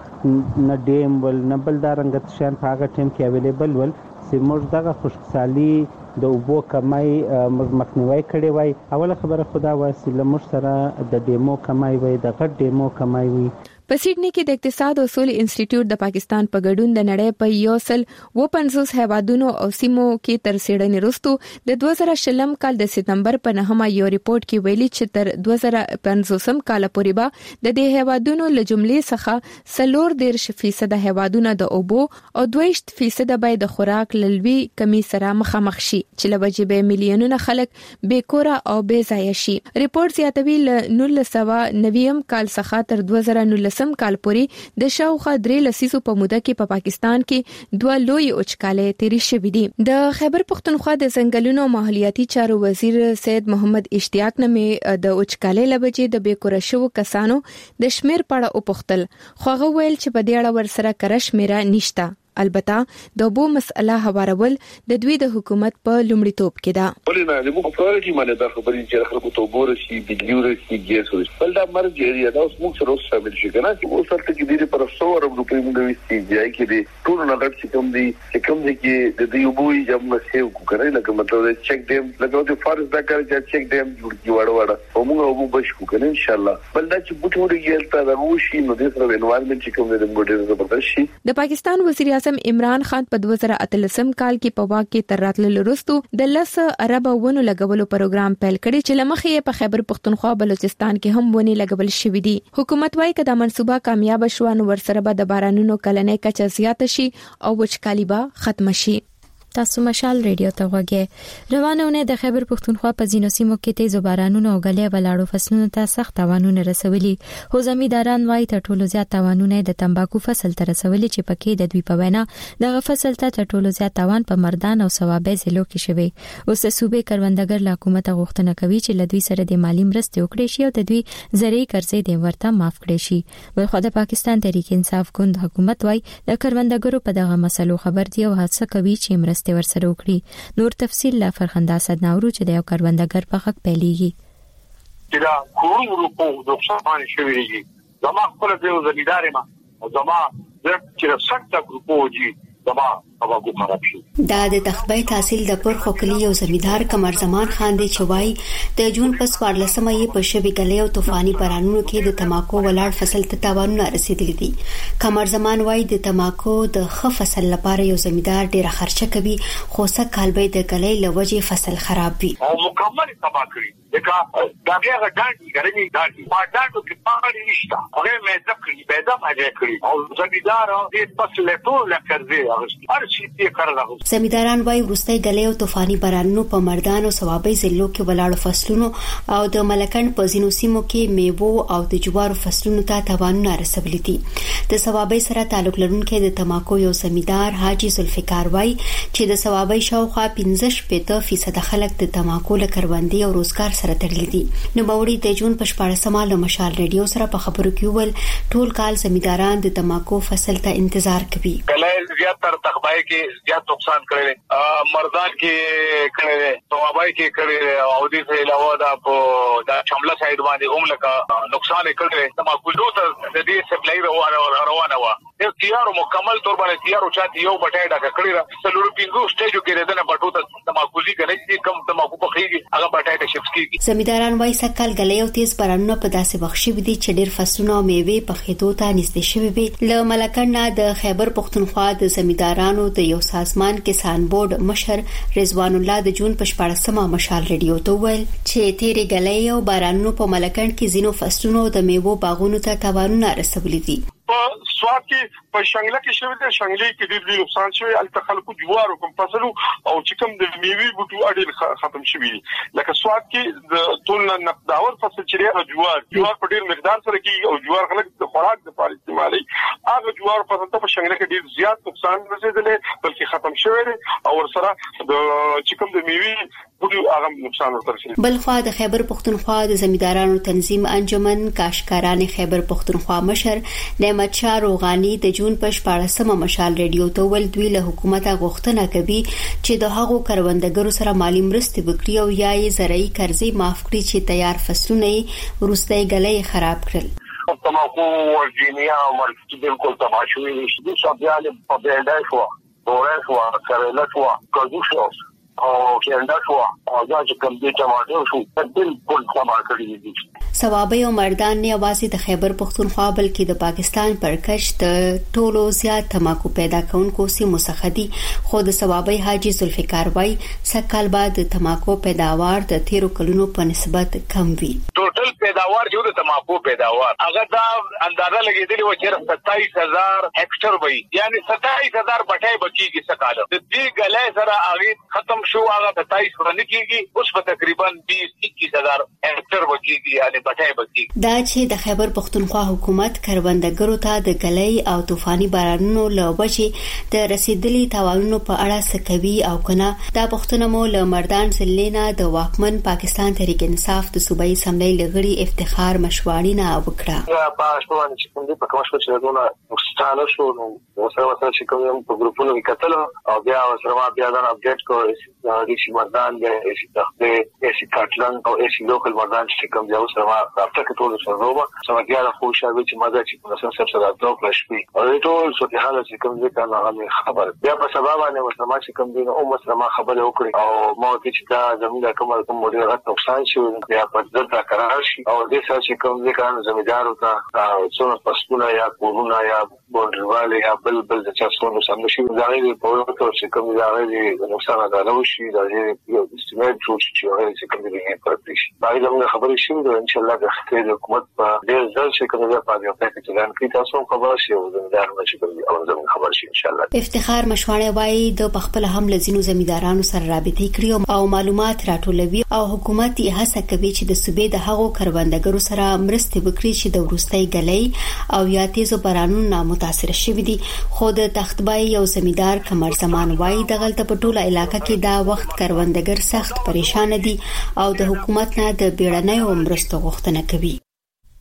Speaker 21: نه نه ډیم ول نه بل دا رنګت شان په هغه ټیم کې اویلیبل ول چې موږ دغه خوشحالي د اوبو کمای مخنیوي کړي وای. اوله خبره خدا واسي لمر سره د ډیمو کمای وای د غټ ډیمو کمای وای.
Speaker 15: په سیډنی کې د اقتصاد او سولې انسټیټیوټ د پاکستان په ګډون د نړۍ په یو سل و پنځوس هیوادونو او سیمو کې تر څېړنې وروسته د دوه زره شلم کال د سپتمبر په نهمه یو ریپورت کې ویلي چې تر دوه زره پنځوسم کال پورې به د دې هیوادونو له جملې څخه څلور دېرش فیصد هیوادونه د اوبو او دویشت فیصد به د خوراک لوي کمی سره مخامخ شي چې لوجه به میلیونونه خلک بیکوره او بې ځای شي. ریپورت زیاتوي ل نولس سوه نویم کال څخه تر دوه زره نولس سم کال پورې د شاوخوا درې لسیزو په موده کې په پا پاکستان کې دوه لوی اوچکالۍ تیرې شوې دي. د خیبر پختونخوا د ځنګلونو او ماحولیاتي چارو وزیر سید محمد اشتیاق نمې د اوچکالۍ لبجې د بیکوره شوو کسانو د شمیر په اړه وپوښتل خو هغه ویل چې په دې اړه ورسره کره شمیره نشته. البته د اوبو مسله هوارول د دوی د حکومت په لومړیتوب کې ده.
Speaker 22: ولې نه د موږ په اړه کې باندې دا خبرې چې خلکو ته اوبو رسي بجلی ورسي ګیس ورسي بل دا مرګ ایریا دا اوس موږ سره شامل شي کنه چې اوس تل کې د پر څو ارب روپۍ موږ وستي ځای کې دي ټول نه غټ چې کوم دي چې کوم دي کې د دې اوبو یې موږ سیو کوو لکه مطلب چک ډیم لکه د فارس دا کار چې چک ډیم جوړ کی وړه وړه او موږ اوبو بشکو کنه ان شاء الله بل دا چې بوټو ورګیل تا دا وشي نو د سره انوایرنمنت چې کوم د موډل زبردست شي.
Speaker 15: د پاکستان وزیر اعظم عمران خان په دوه زره اتلسم کال کې په واک کې تر راتللو وروسته د لس ارب ونو لګولو پروګرام پیل کړی چې لمخې په خیبر پختونخوا بلوچستان کې هم ونی لګول شوې دي. حکومت وايي کدا منصوبه کامیاب شوه نو ورسره به د بارانونو کلنې کچه زیات شي او وچکالي به ختم شي.
Speaker 1: تاسو مشال ریډیو ته وګورئ. روانونه د خیبر پختونخوا په ځینو سیمو کې تیز بارانونه او غلې ولاړو فصلونو ته سخت تاوانونه رسولي. خو زمینداران وايي تر ټولو زیات تاوانونه د تمباکو فصل ته رسولي چې پکې د دوی په وینا دغه فصل ته تر ټولو زیات تاوان په مردان او ثوابه ضلعو کې شوی. اوس د صوبې کروندګر له حکومت غوښتنه کوي چې لدوی سره د مالی مرستې وکړي شي او د دوی زرعي قرضې د ورته معاف کړي شي. ولخوا د پاکستان تحریک انصاف ګوند حکومت وايي د کروندګرو په دغه مسلو خبر دی او هڅه کوي چې مرستې ورسره وکړي. نور تفصیل لا فرخنده اسد ناورو چې د یو کروندګر په حق پیلېږي.
Speaker 18: چې دا کورونو په دوه څه باندې شوی دی زما خپل په زمیدار ما زما د چې سخت ګروپو دي زما هغه خراب شي.
Speaker 2: دا د تخبای تحصیل د پرخو کلی او زمیدار قمر زمان خان دی چوي د جون پس پارلسمه یې په شبي کلی او طوفاني بارانونو کې د تماکو ولاړ فصل ته تاوانونه رسیدلي دي. قمر زمان وايي د تماکو د ښه فصل لپاره یو زمیدار ډیره خرچه کوي خو څه کال به د کلی لوجه فصل خراب وي
Speaker 18: او مکمل تباہ کړي. دغه دغه غډاندي ګرمي دادي ما دادو کې پاړې نشته هغه مې ځکه پیدا ماجه کړی او زمیدار دې فصل ټول لکرځي هر شي یې کړل.
Speaker 2: زمیداران وايي ورستۍ غلې او طوفاني بارانونو په مردان او ثوابي ضلعو کې ولاړ فصلونو او د ملکن په ځینو سیمو کې میوو او د جوارو فصلونو ته تاوانونه رسولي دي. د ثوابي سره تعلق لرونکي د تماکو یو زمیدار حاجی ذوالفقار وايي چې د ثوابي شاوخوا پنځه فیصد خلک د تماکو له کروندې او روزګار سره تړلي دي. نو باوري د جون په شپږمه له مشال ریډیو سره په خبرو کې ول ټول کال زمیداران د تماکو فصل ته انتظار کوي.
Speaker 6: کله زیات تر تخبای کې زیات نقصان کړي مردان کې کړي توابای کې کړي او دې څخه علاوه دا په د شمله سایډ باندې هم لکه نقصان کړي تماکو ته د دې سپلای روانه روانه و یو تیارو مکمل تور باندې تیارو چا یو بټای ډکه کړی را څلور پینځو سټیجو کې رده نه بټو ته تماکوزي کوي کم تماکو په خېږي هغه بټای ته شفت کیږي.
Speaker 2: زمیداران وايي سکل غلې او تیز بارانونه په داسې وخت شي ودي چې ډېر فصلونه او میوه په خېدو ته نږدې شوي وي. له ملکن د خیبر پختونخوا د زمیدارانو د یو سازمان کسان بورډ مشر رضوان الله د جون په شپږمه مشال ریډیو ته ویل چې تیرې غلې او بارانونو په ملکن کې زینو فصلونو د میوه باغونو ته تاوانونه رسولي دي.
Speaker 17: په سواد کې په شنګله کې شوی د شنګلې کې ډېر ډېر نقصان شوی ال تخلق جوارو کوم فصلو او چې کوم د میوي بوټو اړې ختم شوی لکه سواد کې د ټول نقداور فصل چې جوار جوار په ډېر مقدار سره کې او جوار خلک د خوراک لپاره استعمالي هغه جوار فصل ته په شنګله کې ډېر زیات نقصان رسیدلی بلکې ختم شوی او ورسره د چې کوم د میوي بوټو هغه نقصان ورسېږي.
Speaker 2: بل خو د خیبر پختونخوا د زمیدارانو تنظیم انجمن کاشکاران خیبر پختونخوا مشر نعمت شاه روغانی د جون په شپږمه مشال ریډیو ته ول دوی له حکومت غوښتنه کوي چې د هغو کروندګرو سره مالی مرستې وکړي او یا یې زرعي قرضې معاف کړي چې تیار فصلونه یې ورستۍ غلې خراب کړل.
Speaker 18: تماکو ورجینیا مرکز بالکل تماشوي دي شابيال په بلډای شو اورنج شو کارلا شو کاجو شو او کیندا شو او دا چې کوم دي ټماټر شو بالکل تمام کړی دي.
Speaker 2: ثوابي او مردان نه اواسي د خیبر پختونخوا بلکې د پاکستان پرکش د ټولو زیات تماکو پیدا کونکو سیمو څخه دي خو د ثوابي حاجی ذوالفقار وايي سکهال بعد د تماکو پیداوار د تیرو کلونو په نسبت کم وي.
Speaker 6: ټوټل پیداوار جو د تماکو پیداوار هغه دا اندازه لګیدلی و چې ستایس هزار هکټر وي یعنی ستایس هزار بټای بچیږي سکهال د دې غلې سره هغه ختم شو هغه ستایس ورنه کیږي اوس په تقریبا بیس اکیس هزار هکټر بچیږي یعنی بټای بچیږي.
Speaker 2: دا چې د خیبر پختونخوا حکومت کروندګرو ته د غلې او طوفاني بارانونو له وجې د رسیدلي تاوانونو په اړه څه کوي او کنه دا پښتنه مو له مردان ضلع د واکمن پاکستان تحریک انصاف د صوبایي اسمبلی لغړي افتخار مشواړي نه وکړه.
Speaker 6: یا پښتون چې کوم دي په کوم څه چې دونه ستانه شو نو سره سره چې کوم په ګروپونو کې کتل او بیا سره بیا دا اپډیټ کو د شي مردان د شي تخته شي کاټلن او شي لوکل مردان چې کوم ځای سره راځه کې ټول سره نو سم بیا د خو شاوي چې ماده چې په سم سره سره د پلاش پی او ټول څه ته حاله چې کوم ځای کنه هغه خبر بیا په سبب باندې ورسره چې کوم دي نو او مسله خبره وکړي او مو چې دا زمينه کوم کوم مدیر غټ نقصان شي بیا په ځل قرار شي او د څه چې کوم ځای کنه زمیدارو ته څونه پسونه یا کورونه یا بونډواله یا بل بل د چا څونه سم شي دا یې په وخت چې کوم ځای نقصان غواړي شي دا یو استیمیټ جوړ شي او چې کوم دي په پرتیش باید موږ خبرې شي نو ان شاء الله د خپل حکومت په ډیر ځل چې کوم ځای په یو ځای کې ځان کې تاسو خبر شي او زمیدار نشي کوي او زموږ خبر شي ان شاء الله.
Speaker 2: افتخار مشواړی وايي د خپل هم لزینو زمیدارانو سره رابطه کړی او معلومات راټولوي او حکومت یې هڅه کوي چې د صوبې د هغو کروندګرو سره مرسته وکړي چې د ورستۍ غلې او یا تیزو بارانونو متاثر شوي دي خو د تختبای یو زمیدار قمر زمان وايي د غلطه په ټوله علاقې کې دا وخت کروندګر سخت پریشان دي او د حکومت نه د بیړنۍ مرستو غوښتنه کوي.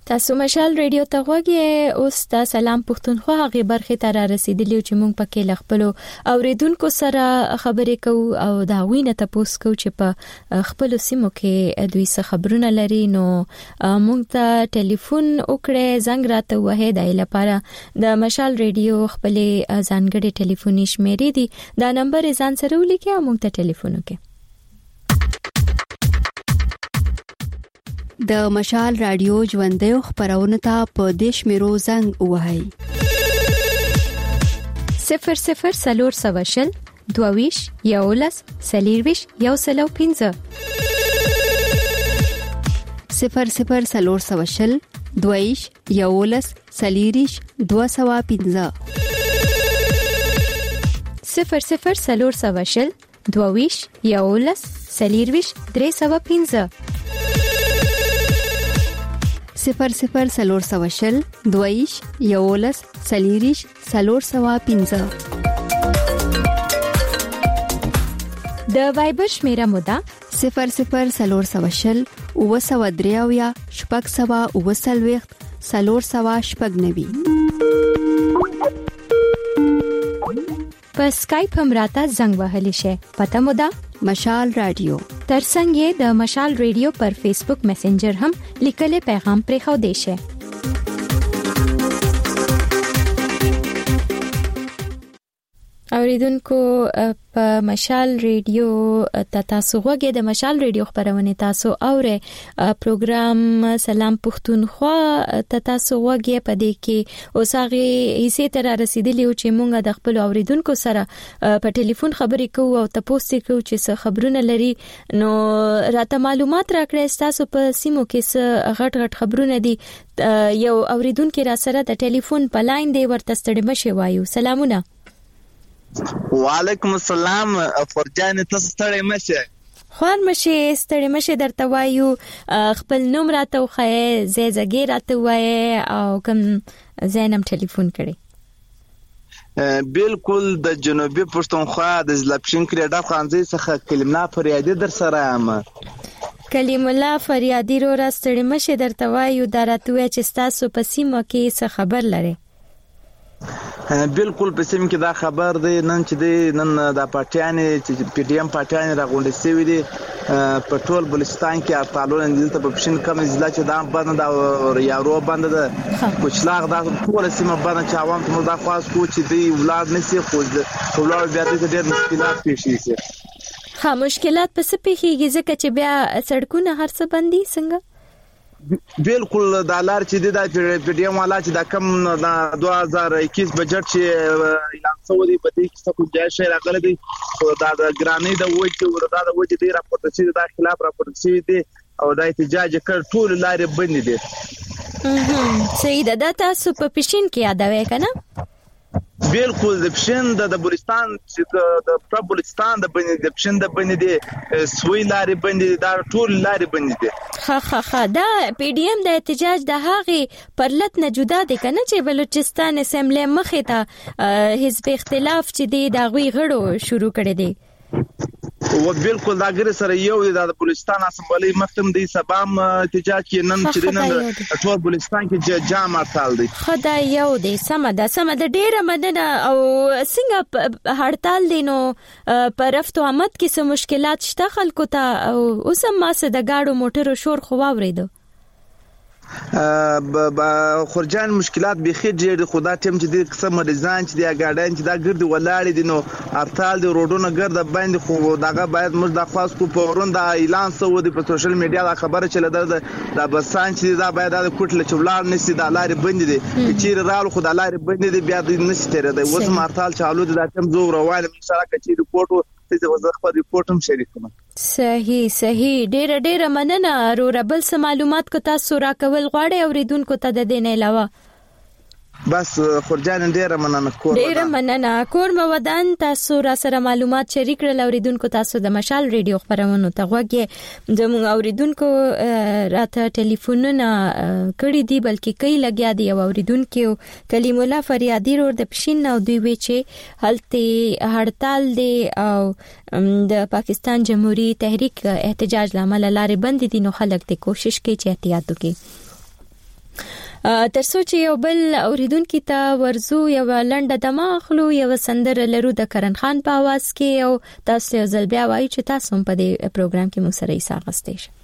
Speaker 1: تاسو مشال ریډیو ته غوږی اوس تاسو سلام پښتونخوا هغه برخه ته را رسیدلی چې مونږ پکې لغپلو اوریدونکو سره خبرې کوو او دا وینه تاسو کو چې په خپل سیمو کې دوی څه خبرونه لري نو مونږ ته ټلیفون وکړئ زنګ راته وه د لپاره د مشال ریډیو خپل ځانګړي ټلیفوني شمیرې دي دا نمبر ځان سره ولیکئ او مونږ ته ټلیفون وکړئ
Speaker 2: د مشال رادیو ژوندۍ خبرونه ته په دیش میرو زنګ وهاي
Speaker 1: صفر صفر سلور سواشل دوویش یولس سلیرویش یو سلو پینځه
Speaker 2: صفر صفر سلور سواشل دوویش یولس سلیریش دو سوا پینځه
Speaker 1: صفر صفر سلور سواشل دوویش یولس سلیرویش درې سوا پینځه
Speaker 2: صفر صفر سلور سواشل دویش یولس سلیریش سلور سوا پینځه
Speaker 1: د وایبر شمیره مودا
Speaker 2: صفر صفر سلور سواشل او سوا دریاویا شپږ سوا او سلويخت سلور سوا شپږ نوي
Speaker 1: په سکایپ هم راته زنګ وهلی شي پته مودا
Speaker 2: مشال رادیو
Speaker 1: ترڅنګ د مشال ریډیو پر فیسبوک میسنجر هم لیکل پیغام پرې خو دی شي اوریدونکو په مشال ریډیو تاسو غوږی د مشال ریډیو خبرونه تاسو اوره پروګرام سلام پښتونخوا تاسو غوږی په دې کې اوسغه هیڅ تر رسیدلی او چې مونږ د خپل اوریدونکو سره په ټلیفون خبرې کوو او تاسو کو چې څه خبرونه لري نو راته معلومات راکړئ تاسو په سیمو کې څه غټ غټ خبرونه دي یو اوریدونکو را سره د ټلیفون په لاین دی ورته ستړي مشه وایو سلامونه
Speaker 3: وعلیکم السلام فرجان تاسو ستړي مشه
Speaker 1: خوان مشه ستړي مشه درته وایو خپل نوم راته وخه زیزګی راته وای او کوم زینم ټلیفون کړي
Speaker 3: بالکل د جنوبي پښتونخوا د زلپشین کریډا خانزي څخه کلمنا فریادي در سره ام
Speaker 1: کلیم الله فریادي رو را ستړي مشه درته وایو درته چې تاسو په سیمه کې څه خبر لري
Speaker 3: بالکل په سیم کې دا خبر دی نن چې دی نن د پټیانې چې پی ډی ام پټیانې راغونډې سوي دي په ټول بلوچستان کې اپالون دلته په پښین کم ضلع چې دا باندې دا یارو باندې ده کوچلاغ دا ټول سیمه باندې چې عوام ته دا خاص کو چې دی ولاد نسی خو ولاد بیا د ډېر مشکلات پیښ شي
Speaker 1: ها مشکلات پس پیښیږي ځکه چې بیا سړکونه هر څه بندي څنګه
Speaker 3: بالکل د لار چې د پی ډی ام والا چې د کم دوه هزار اکیس بجټ چې اعلان شوی دی په دې کې څه گنجائش راغلی دی دا د ګرانۍ د وجه وردا د وجه دی راپورته شوی د خلاف راپورته شوی دی او د احتجاج کړ ټول لارې بند دي
Speaker 1: صحیح ده تاسو په پښین کې یادوي کنه
Speaker 3: بالکل د پښین د بلوچستان چې د بلوچستان د بنې د پښین د بنې دي سوی لارې بندې دا ټول لارې بندې دي
Speaker 1: ها ها ها دا پی ډی ام د احتجاج د هغه پرلت نه جدا دي کنه چې بلوچستان اسمبلی مخې ته حزب اختلاف چې دی دا غوي غړو شروع کړي دي
Speaker 3: و بالکل دا ګر سره یو د بلوچستان اسمبلی مختم دی سبام احتجاج کې نن چې نن ټول بلوچستان کې جام اړتال دی
Speaker 1: خدای یو دی سم ده سم ده ډیره مننه او څنګه هړتال دی نو پر رفت او آمد کې څه مشکلات شته خلکو ته او اوس هم ما څه د گاډو موټرو شور خو واوریدو
Speaker 3: خورجان مشکلات به خې ډېر خدا ټیم چې د قسم مریضان چې د اګاډان چې دا ګرځي ولاړ دي نو ارتال د روډونو ګرځ باندې خو دغه باید موږ د خاص کو پورون د اعلان سو د په سوشل میډیا دا خبره چې لدر د بسان چې دا باید د کوټل چولار نسی د لارې بند دي چې رالو خو د لارې بند دي بیا د نشته د اوس مارتال چالو د ټیم زو روان مشاره کچې ریپورت چې وزه خپل ریپورت هم شریک کړم
Speaker 1: صحیح صحیح ډېر ډېر مننه رو ربل سم معلومات کو تاسو را کول غواړي اوریدونکو ته د دې نه علاوه
Speaker 3: بس خورجان ډیره مننه کور
Speaker 1: ډیره مننه کور مو ودان تاسو را سره معلومات شریک کړل اوریدونکو تاسو د مشال ریډیو خبرونه ته غوږی زموږ اوریدونکو راته ټلیفونونه کړي دي بلکې کای لګیا دي اوریدونکو کلیم الله فریادي ور د پښین نو دوی وی چې هلته هړتال دي او د پاکستان جمهوریت تحریک احتجاج لامل لارې بند دي نو خلک ته کوشش کوي چې احتیاط وکړي ترڅو چې یو بل اوریدونکو ته ورزو یو لنډه دمه اخلو یو سندر لرو د کرن خان په आवाज کې او تاسو یو ځل بیا وایي چې تاسو په دې پروګرام کې مو سره حصہ اخیستی شئ.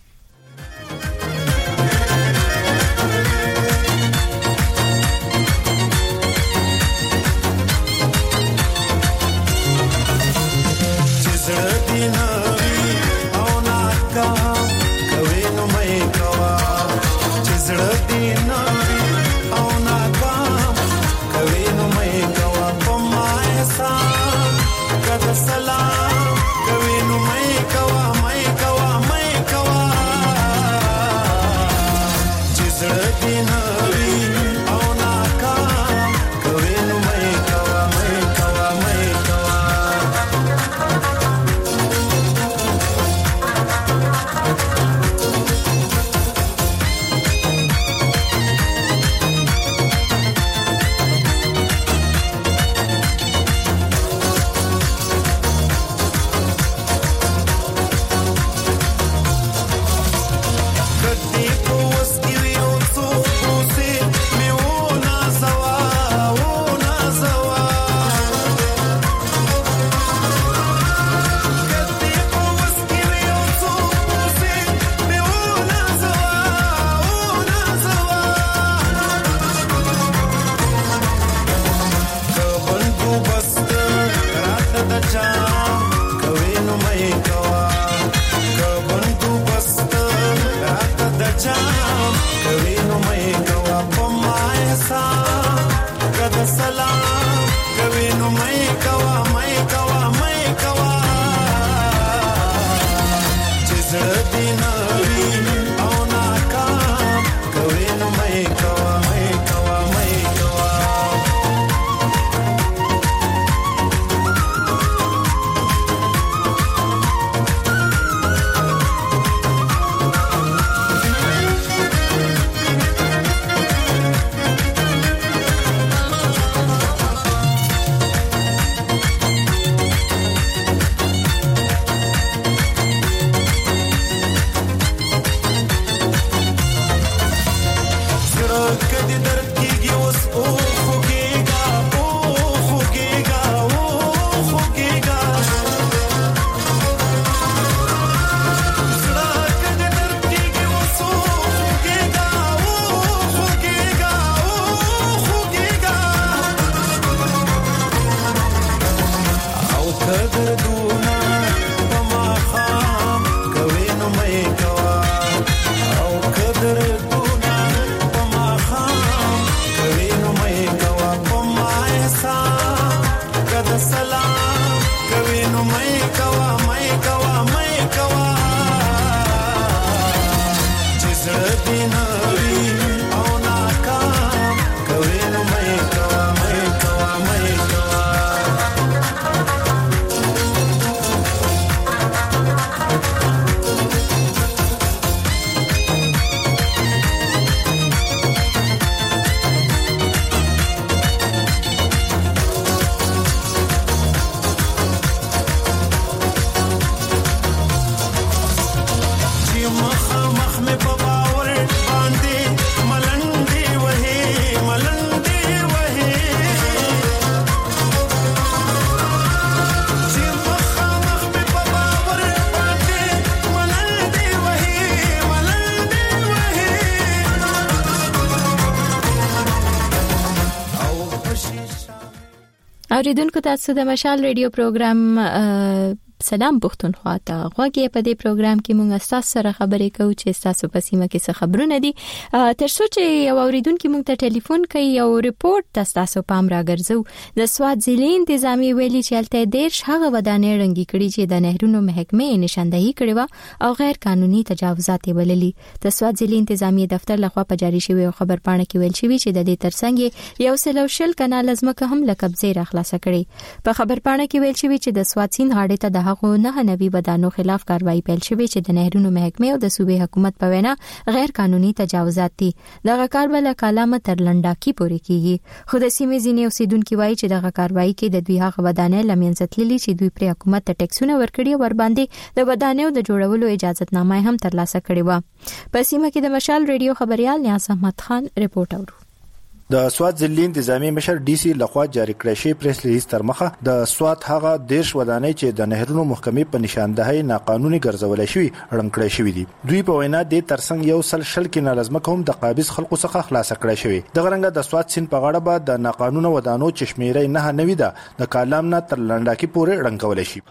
Speaker 1: اوریدونکو تاسو د مشال ریډیو پروګرام سلام پښتونخوا ته غوږی په دې پروګرام کې موږ تاسو سره خبرې کوو چې تاسو په سیمه کې څه خبرونه دي. ترڅو چې یو اوریدونکو موږ ته ټلیفون کوي او ریپورت تاسو پام راګرځو د سواد ضلع انتظامی ویلي چې الته ډیر هغه ودانې رنګي کړي چې د نهرونو محکمې نشاندهي کړي و او غیر قانوني تجاوزات وللي. د سواد ضلع انتظامی دفتر لخوا په جاری شوی خبر پاڼه کې ویل شوی چې د دې ترڅنګ یو سلوشل کانال ازمکه هم لقب زیر خلاص کړي. په خبر پاڼه کې ویل شوی چې د سواد سین غاړې ته د د هغو نه نوي ودانو خلاف کاروایی پیل شوې چې د نهرونو محکمې او د صوبې حکومت په وینا غیر قانوني تجاوزات دي. دغه کار بل کلامه تر لنډاکی پورې کیږي. خو د سیمې ځینې اوسیدونکو وایي چې دغه کاروایی کې د دوی هغه ودانې لمنځتللي چې دوی پر حکومت ته ټیکسونه ورکړي ور باندې د ودانیو د جوړولو اجازهتنامه هم ترلاسه کړې و. په سیمه کې د مشال ریډیو خبريال نیاز احمد خان ریپورت اورو.
Speaker 4: د سوات ضلع انتظامی مشر ډي سي لخوا جاری کړی شوی پریس ریلیز تر مخه د سوات هغه دیش ودانۍ چې د نهرونو محکمې په نشاندهي ناقانوني ګرځولې شوی رنګ کړی شوی دي. دوی په وینا د ترڅنګ یو سل شل کې نالزمه کوم د قابض خلکو څخه خلاص کړی شوی. د غرنګ د سوات سین په غاړه به د ناقانونه ودانو چشمیرې نه نوي ده د کالام نه تر لنډاکی پورې رنګ کولای شي.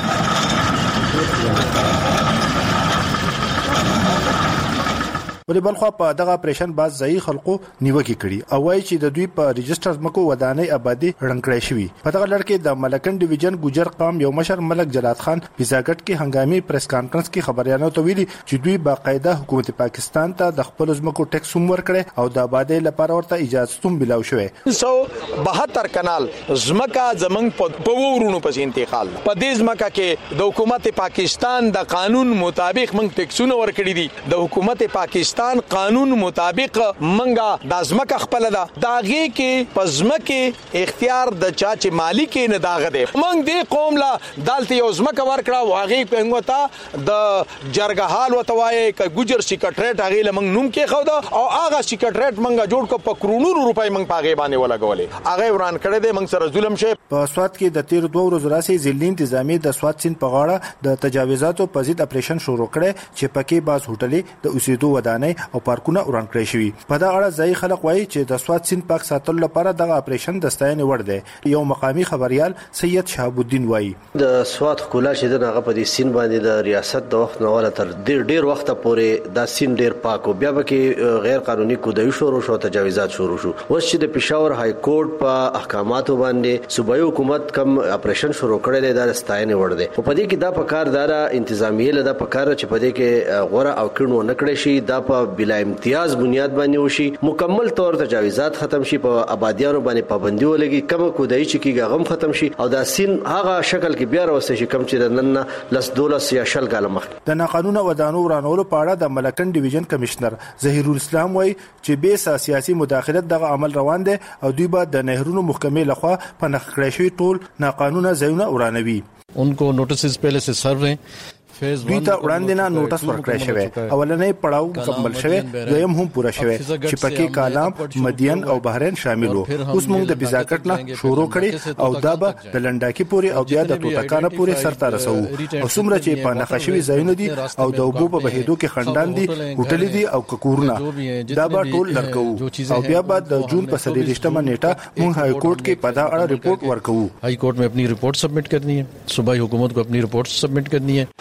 Speaker 4: ولې بلخوا په دغه اپریشن باز ځای خلکو نیوکه کړي او وايي چې د دوی په ريجستر مکو ودانۍ آبادی رنګ کړی شوی. په دغه لړ کې د ملکن ډیویژن ګوجر قام یو مشر ملک جلات خان بیزاګټ کې هنګامي پریس کانفرنس کې خبريالانو ته ویلي چې دوی باقاعده حکومت پاکستان ته د خپل ځمکو ټیکس هم ورکړي او د آبادی لپاره ورته اجازه هم بلاو شوی.
Speaker 7: سو بهتر کانال زمکا زمنګ په ورونو پس انتقال په دې زمکا کې د حکومت پاکستان د قانون مطابق موږ ټیکسونه ورکړي دي. د حکومت پاکستان قانون مطابق منګه د ازمکه خپل ده داغه کې پزمکه اختیار د چا چې مالک نه داغه ده. منګ دې قوم لا دالته یو ازمکه ورکړه واغې پنګوتا د جرګهال وتوای ک ګجر سیکریټریټ هغه لمنګ نوم کې خو ده او هغه سیکریټریټ منګه جوړ کو په کرونو روپۍ منګ پاغه باندې ولګولې هغه وران کړه دې منګ سره ظلم شي.
Speaker 4: په سوات کې د تیر دوه ورځې راسي ضلع انتظامی د سوات سین په غاړه د تجاوزاتو په ضد اپریشن شروع کړي چې پکې باز هوټلې د اوسېدو ودانۍ او پارکونه وران کړی شوی. په دا اړه ځای خلک وایي چې د سوات سین پاک ساتلو لپاره دغه اپریشن د ستاینې وړ دی. یو مقامی خبريال سید شهاب الدین وایي
Speaker 23: د سوات کولا چې دغه په دې سین باندې د ریاست د وخت نواله تر ډیر ډیر وخت پورې دا سین ډیر پاک او بیا به کې غیر قانوني کودای شروع شو تجاوزات شروع شو. اوس چې د پېښور های کورټ په احکاماتو باندې صوبایي حکومت کم اپریشن شروع کړی دی د ستاینې وړ دی. په دې کې دا په کار دارا انتظامیه لدا په کار چې په دې کې غوړه او کړنو نکړې شي دا په بلا امتیاز بنیاد باندې وشي مکمل طور تجاوزات ختم شي په آبادیانو باندې پابندي ولګي کم کودای چې کیږي غم ختم شي او دا سین هغه شکل کې بیا راوستي شي کم چې نن لس دولس یا شل کال مخکې.
Speaker 4: د ناقانونه ودانو ورانولو په اړه د ملکن ډیویژن کمشنر ظهیر الاسلام وایي چې به سیاسي مداخلت دغه عمل روان دي او دوی به د نهرونو محکمې لخوا په نخ کړی شوی ټول ناقانونه ځایونه ورانوي.
Speaker 24: उनको नोटिसेस पहले से सर्व हैं.
Speaker 4: دوی ته وړاندې نه نوټس ورکړی شوی. اولنې پړاو مکمل شوی دویم هم پوره شوی چې پکې کالام مدین او بحرین شامل وو. اوس موږ د بیزاکټ نه شروع کړي او دا به د لنډاکی پورې او بیا د ټوټکانه پورې سرته رسو او څومره چې په نخښوي ځایونه دي او د اوبو په بهیدو کې خندان دي هوټل دي او ککورونه دا به ټول لړکو او بیا به د جون په سدېشتمه نیټه موږ های کورټ کې په دا اړه رپورټ ورکو.
Speaker 24: های کورټ में अपनी रिपोर्ट सबमिट करनी है. सूबाई हुकूमत को अपनी रिपोर्ट सबमिट करनी है.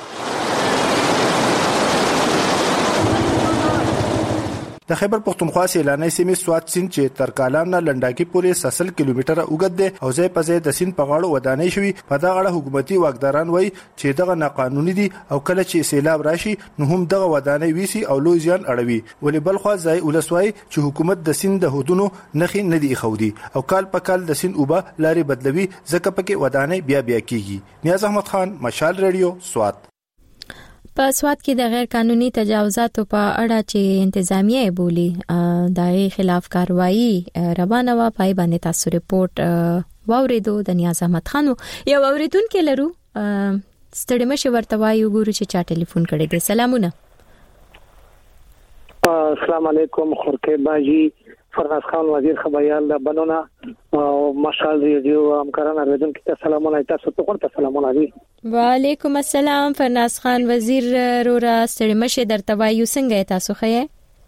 Speaker 4: د خیبر پختونخوا سیلاني سیمې سوات سین چې تر کالام نه لنډاکی پورې ساسل کیلومتره اوږد دی او ځای په ځای د سین په غاړو ودانۍ شوی. په دا اړه حکومتي واکداران وایي چې دغه ناقانوني دي او کله چې سیلاب راشي نو هم دغه ودانۍ ویسي او لوی زیان اړوي. ولې بلخوا ځای ولسوي چې حکومت د سین د هودونو نخي نه دی خودي او کال په کال د سین اوبه لاري بدلوي ځکه پکې ودانۍ بیا بیا کیږي. نیاز احمد خان مشال ریډیو سوات.
Speaker 1: په سوات کې د غیر قانوني تجاوزاتو په اړه چې انتظامیه بولی دغه خلاف کاروایی روانه و پای باندې تاسو ریپورت واوریدو د نیاز احمد خان یو اوریدونکو لرو ستړي مشه ورته وایو ګورو چې چا ټلیفون کړی دی. سلامونه.
Speaker 25: السلام علیکم خورکه باجی فرناز خان وزیر خبريال د بنونا او مشال ریډیو همکاران اوریدونکو ته سلامونه تاسو ته ورته سلامونه دي.
Speaker 1: وعلیکم السلام فرناز خان وزیر رورا ستړي مشه درته وایو څنګه تاسو خې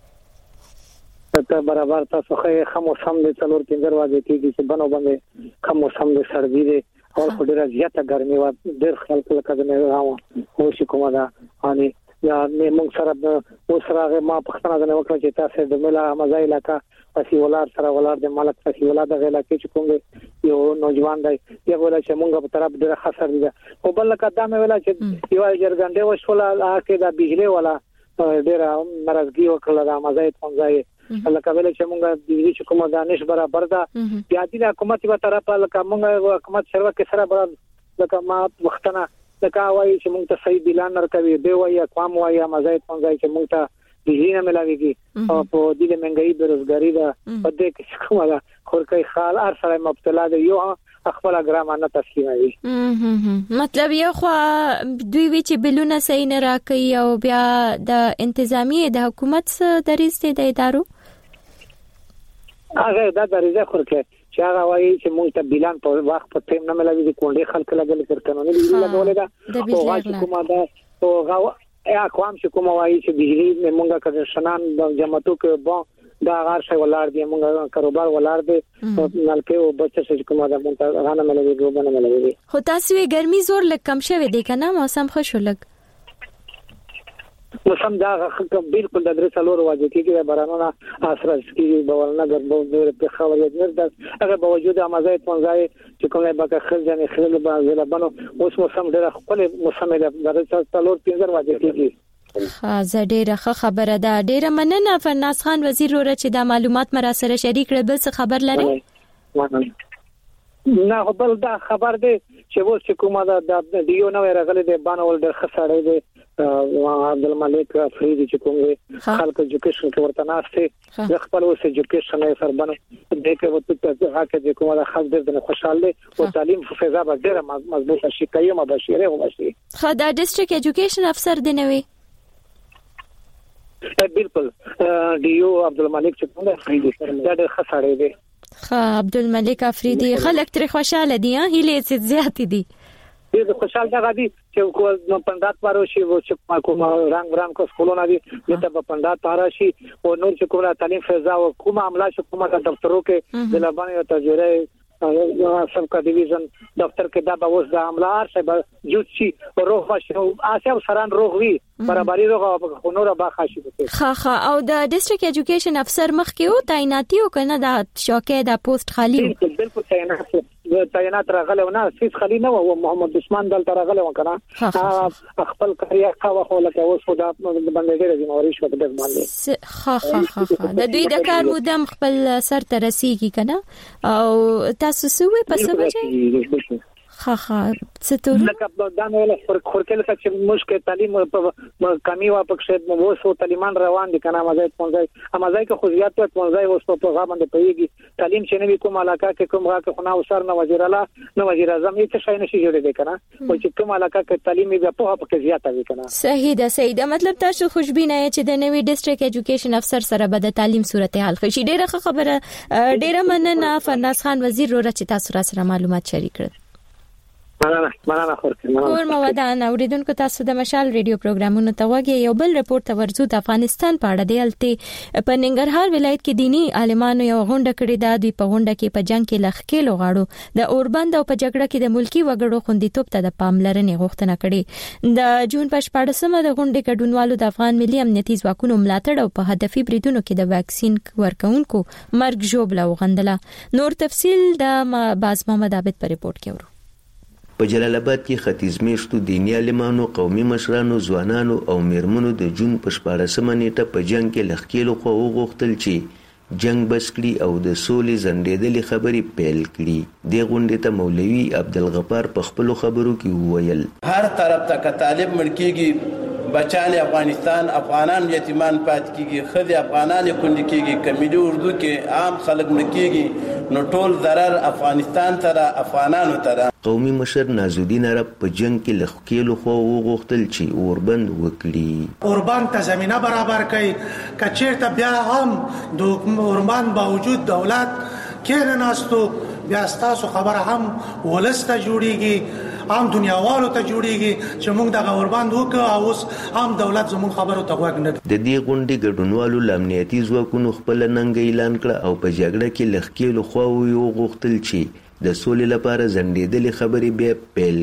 Speaker 25: ته برابر تاسو خې خمو سم د څلور پنځه ورځې کېږي چې بنو باندې خمو سم د سردی دي او ډیره زیاته ګرمي و ډیر خلک لکه د نه راو او شي کومه ده اني یا موږ سره اوسراغه ما پښتنه نه وکړه چې تاسو د ملا مزای لکه پسی ولار سره ولار د مالک پسی ولار د غلا کې چې کوم یو نوجوان دی یو ولا چې موږ په طرف ډیره خسر دي او بل لکه دا مې ولا چې یو جرګنده وشولا کې د بجلی ولا ډیره مرزګي وکړه د مزای څنګه لکه ولا چې موږ د دې چې کوم دانش برابر ده بیا د حکومت په طرف لکه موږ حکومت سره کې سره برابر لکه ما وختنه دا وایي چې موږ ته صحیح بلان ورکوي دی وایي اقوام وایي مزایت پنځای چې موږ ته بجلی نه ملاويږي او په دې د منګي بیروزګاری دا په دې کې کومه دا خورکای خال ار سره مبتلا دی یو خپل ګرامانه تسلیموي
Speaker 1: مطلب یو خو دوی وی چې بلونه صحیح نه راکړي او بیا د انتظامی د حکومت سره درېسته د ادارو
Speaker 25: هغه دا درېزه خورکه چې هغه وایي چې موږ ته بلان په وخت په تیم نه ملاويږي کونډې خلک لګل تر قانوني بجلی لګولې ده او واجب کومه ده او هغه اقوام چې کومه وایي چې بجلی موږ کنډیشنان د جماعتو کې با دا غار شي ولار دي موږ کاروبار ولار دي نلکه او بچه چې کومه ده موږ غانه ملوي ګوبنه ملوي
Speaker 1: خو تاسو وی ګرمي زور لک کم شوه دي کنه موسم خوشو لګ
Speaker 25: موسم دا بالکل د درې څلور واجب کېږي بارانونه اثر کوي بولنه ګرځول په خبرې نه ده هغه باوجود امازای پنځای چې کومه بکه خلجنې خلل بازله بنو اوس موسم ډېر خپل موسم د درې څلور پنځه واجب کېږي
Speaker 1: خا ډېر خبره ده ډېر مننه فرناز خان وزیر ور چې د معلومات مرا سره شریک کړل بل څه خبر لري
Speaker 25: نه بل دا خبر دی چې وو چې کومه د دیو نو راغله د بانول ډېر خساړې دی عبدالملک افریدی چې کوم خلک ایجوکیشن کې ورته ناشته د خپل اوس ایجوکیشن یې سربنه د کې وته ته هغه چې کومه خاص ډېر خوشاله او تعلیم په فضا به ډېر مضبوطه شي کایمه بشیره و بشي
Speaker 1: خدای ډیسټریکټ ایجوکیشن افسر دی نوې
Speaker 25: بالکل دیو عبدالملک چې کوم افریدی دا ډېر خساړې دی
Speaker 1: خا عبدالملک افریدی خلک تر خوشاله دي هله زیات دي
Speaker 25: د خوشحال دغه دي چې کو پندات پارو شي و چې کوم رنگ رنگ کو سکولونه دي ته په پندات پارا شي او نور چې کومه تعلیم فضا او کومه عمله چې کومه دفترو کې د لبانه او تجربه سب کا ډیویژن دفتر کې دا به اوس د عملار څخه جوړ شي او روغ شي او اساس سران روغ وي برابرۍ روغ او خنور به خاصي وي
Speaker 1: خا خا او د ډیسټریکټ ایجوکیشن افسر مخ کې او تعیناتي او کنه د شوکې د پوسټ خالی
Speaker 25: بالکل تعینات تعینات راغله نه سیس خالی نه او محمد عثمان دل راغله وکنه خپل کاریا خو خو لکه اوس خدا باندې ډېر ځموري شو د باندې
Speaker 1: خا خا خا د دوی د کار مودم خپل سر ته رسیږي کنه او تاسو سوې په څه وجه خا خا ستور
Speaker 25: لکه دا نه له خورکل څخه چې مشکل تعلیم په کمی وا پکښه مو وسو تعلیمان روان دي کنه مزای پنځای امازای کې خوځیات په پنځای وسو په غا باندې پیږي تعلیم چې نوې کوم علاقه کې کوم غا کې خنا وسر نه وزیر الله نه وزیر اعظم هیڅ شي نشي جوړې دي کنه او چې کوم علاقه کې تعلیم بیا په پکې زیاته وي کنه
Speaker 1: صحیح ده صحیح ده مطلب تاسو خوشبینه چې د نوې ډیسټریکټ ایجوکیشن افسر سره به د تعلیم صورتحال خشي ډیره خبره ډیره مننه فرناز خان وزیر ور چې تاسو را سره معلومات شریک کړل
Speaker 25: مننه مننه خورکه
Speaker 1: کور مودان اوریدونکو تاسو د مشال ریډیو پروګرامونو ته وګورئ یو بل رپورت ته ورزو د افغانستان په اړه دی الته په ننګرهار ولایت کې دینی عالمانو یو غونډه کړې ده دوی په غونډه کې په جنگ کې لخکې لوغاړو د اوربند او په جګړه کې د ملکی وګړو خوندیتوب ته د پاملرنې غوښتنه کړې د جون په شپږمه د غونډې ګډونوالو د افغان ملي امنیتي ځواکونو ملاتړ او په هدفي بریدونو کې د ویکسین ورکونکو مرګ ژوبله وغندله نور تفصيل د باز محمد عابد په رپورت کې ورو
Speaker 5: په جلال آباد کې ختیځ میشتو دینی عالمانو قومي مشرانو ځوانانو او میرمنو د جون په شپاړسمه نیټه په جنگ کې لخکېلو خو وغوښتل چې جنگ بس کړي او د سولې زندېدلې خبرې پیل کړي د غونډې ته مولوي عبدالغفار په خپل خبرو کې وویل
Speaker 8: هر طرف ته طالب ملکیږي بچان افغانستان افغانان یتیمان پات کیږي خدي افغانان کندي کیږي کمیډي اردو کې عام خلک ملکیږي نو ټول ضرر افغانستان ته افغانانو ته
Speaker 5: قومي مشر نازالدین عرب په جنگ کې لخکېلو خو وغوښتل چې اوربند وکړي
Speaker 9: اوربند ته زمينه برابر کړي کچېرته بیا هم د اوربند باوجود دولت کې نه ناستو بیا تاسو خبره هم ولسته جوړیږي عام دنیاوالو ته جوړیږي چې موږ د اوربند وکړو او اوس هم دولت زموږ خبرو ته غوږ نه
Speaker 5: د دې غونډې ګډونوالو لامنیتي ځواکونو خپل ننګ اعلان کړ او په جګړه کې لخکېلو خو وغوښتل چې د سولې لپاره زندېدلې خبرې بیا پیل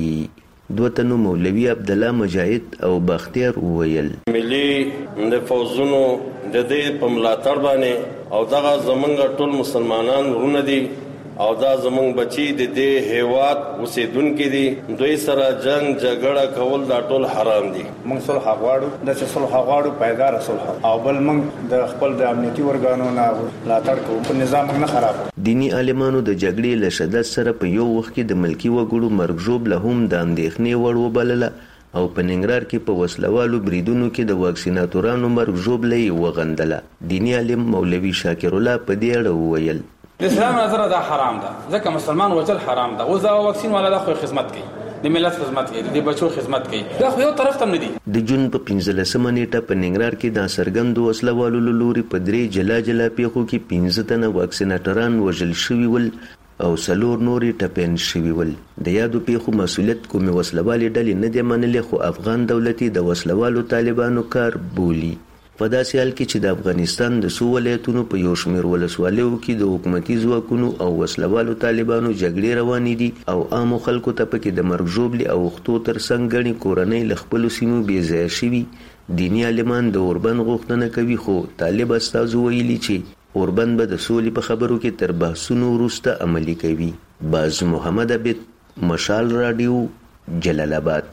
Speaker 5: کړي دوه تنو مولوي عبد الله مجاهد او بختیار وویل
Speaker 11: ملي د فوزونو د دې په ملاتړ باندې او دغه زمونږ ټول مسلمانان ورونه دي او دا زمونږ بچي د دې هیواد اوسیدونکي دي، دوی سره جنگ جګړه کول دا ټول حرام دي.
Speaker 10: موږ صلح غواړو، د صلح غواړو پایدار صلح، او بل موږ د خپل د امنیتي ورګانو نه ملاتړ کوو په نظام نه خرابو.
Speaker 5: دینی عالمانو د جګړې له شدت سره په یو وخت کې د ملکی وګړو مرګ ژوب له هم د اندېښنې وړ وبلله او په ننګرهار کې په وسلوالو بریدونو کې د واکسیناتورانو مرګ ژوب لې وغندله. دینی عالم مولوي شاکر الله په دې اړه وویل
Speaker 12: د اسلام نظر دا حرام ده، ځکه مسلمان وجل حرام ده. اوس دا واکسین والا د خو خدمت کوي، د ملت خدمت کوي، د بچو خدمت کوي، دا خو یو طرف ته نه دي.
Speaker 5: د جون په پنځلسمه نیټه په ننګرهار کې د سرګند وسلوالو لوري په درې جلا جلا پیښو کې پنځه تنه واکسیناتوران وژل شوي ول او څلور نورې ټپیان شوي ول. د یادو پیښو مسؤلیت کومې وسلوالې ډلې نه دی منلې، خو افغان دولتي د وسلوالو طالبانو کار بولي. په داسې حال کې چې د افغانستان د څو ولایتونو په یو شمېر ولسوالیو کې د حکومتي ځواکونو او وسلوالو طالبانو جګړې روانې دي او عامو خلکو ته پکې د مرګ ژوبلې او وختو ترڅنګ ګڼې کورنۍ له خپلو سیمو بې ځایه شوي. دیني عالمان د اوربند غوښتنه کوي، خو طالب استازو ویلي چې اوربند به د سولې په خبرو کې تر بحثونو وروسته عملي کوي. باز محمد عبد، مشال رادیو، جلال آباد.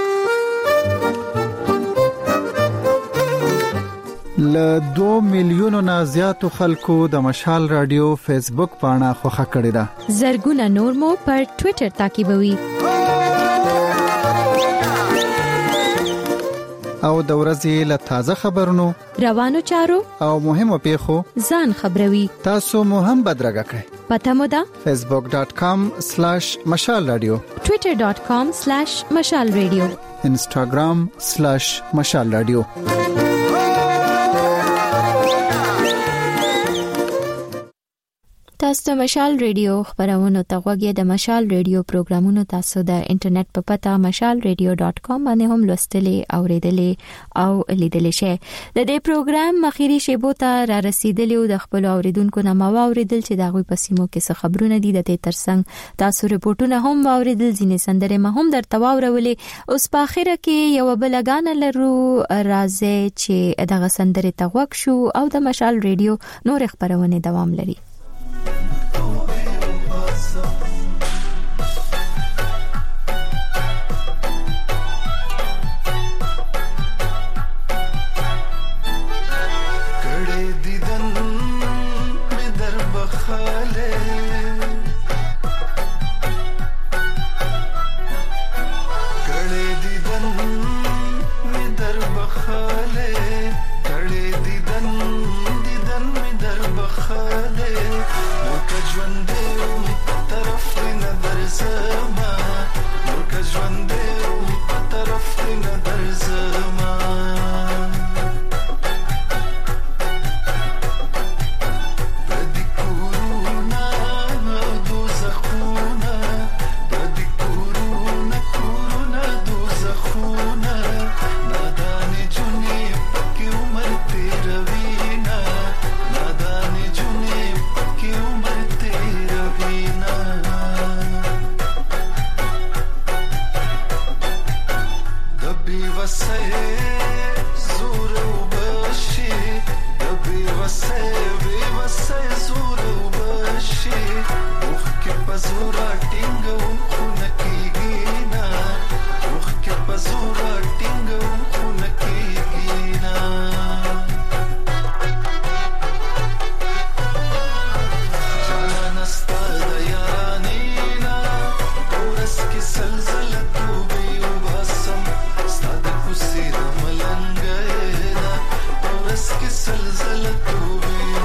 Speaker 13: ل دو میلیونو نه زیاتو خلکو د مشال رادیو فیسبوک پاڼه خوښه کړې ده.
Speaker 1: زرګونه نور مو پر ټوئیټر تعقیبوي
Speaker 13: او د ورځې له تازه خبرونو،
Speaker 1: روانو چارو
Speaker 13: او مهمو پیښو
Speaker 1: ځان خبروي.
Speaker 13: تاسو مو هم بدرګه کړئ.
Speaker 1: پته مو ده
Speaker 13: facebook dot com slash mashal radio،
Speaker 1: twitter dot com slash mashal radio،
Speaker 13: instagram slash mashal radio.
Speaker 1: تاسو د مشال ریډیو خبرونه ته غوږی د مشال ریډیو پروګرامونو تاسو د انټرنیټ په پتا مشال ریډیو ډاټ کام باندې هم لوستلې او ریډلې او لیدلې شئ. د دې پروګرام مخیری شیبو ته را رسیدلی او د خپل اوریدونکو نه مو اوریدل چې د غوي پسیمو کې څه خبرونه دي. د دې ترڅنګ تاسو رپورټونه هم اوریدل، ځینې سندره ما هم درته واورولې. اوس په اخره کې یو بلګان لرو راځي چې دغه سندره ته غوښ شو او د مشال ریډیو نور خبرونه دوام لري.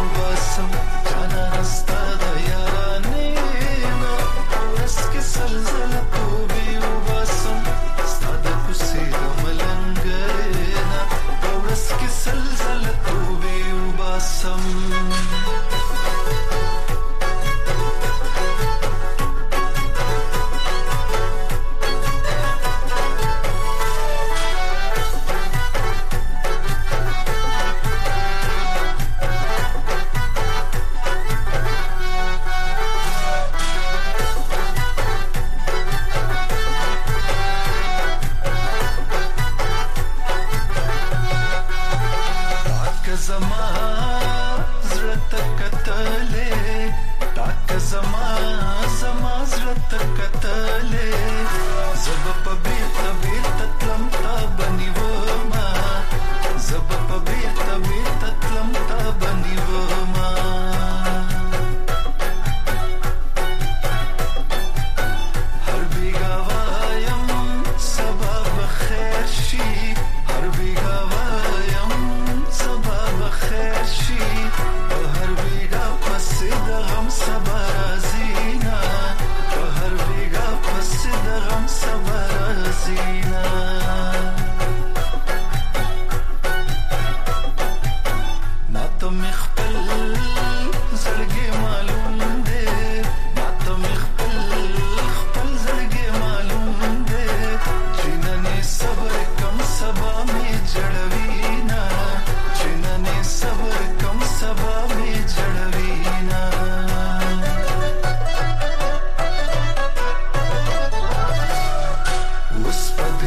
Speaker 14: Salsa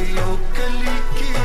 Speaker 14: یو کلی کې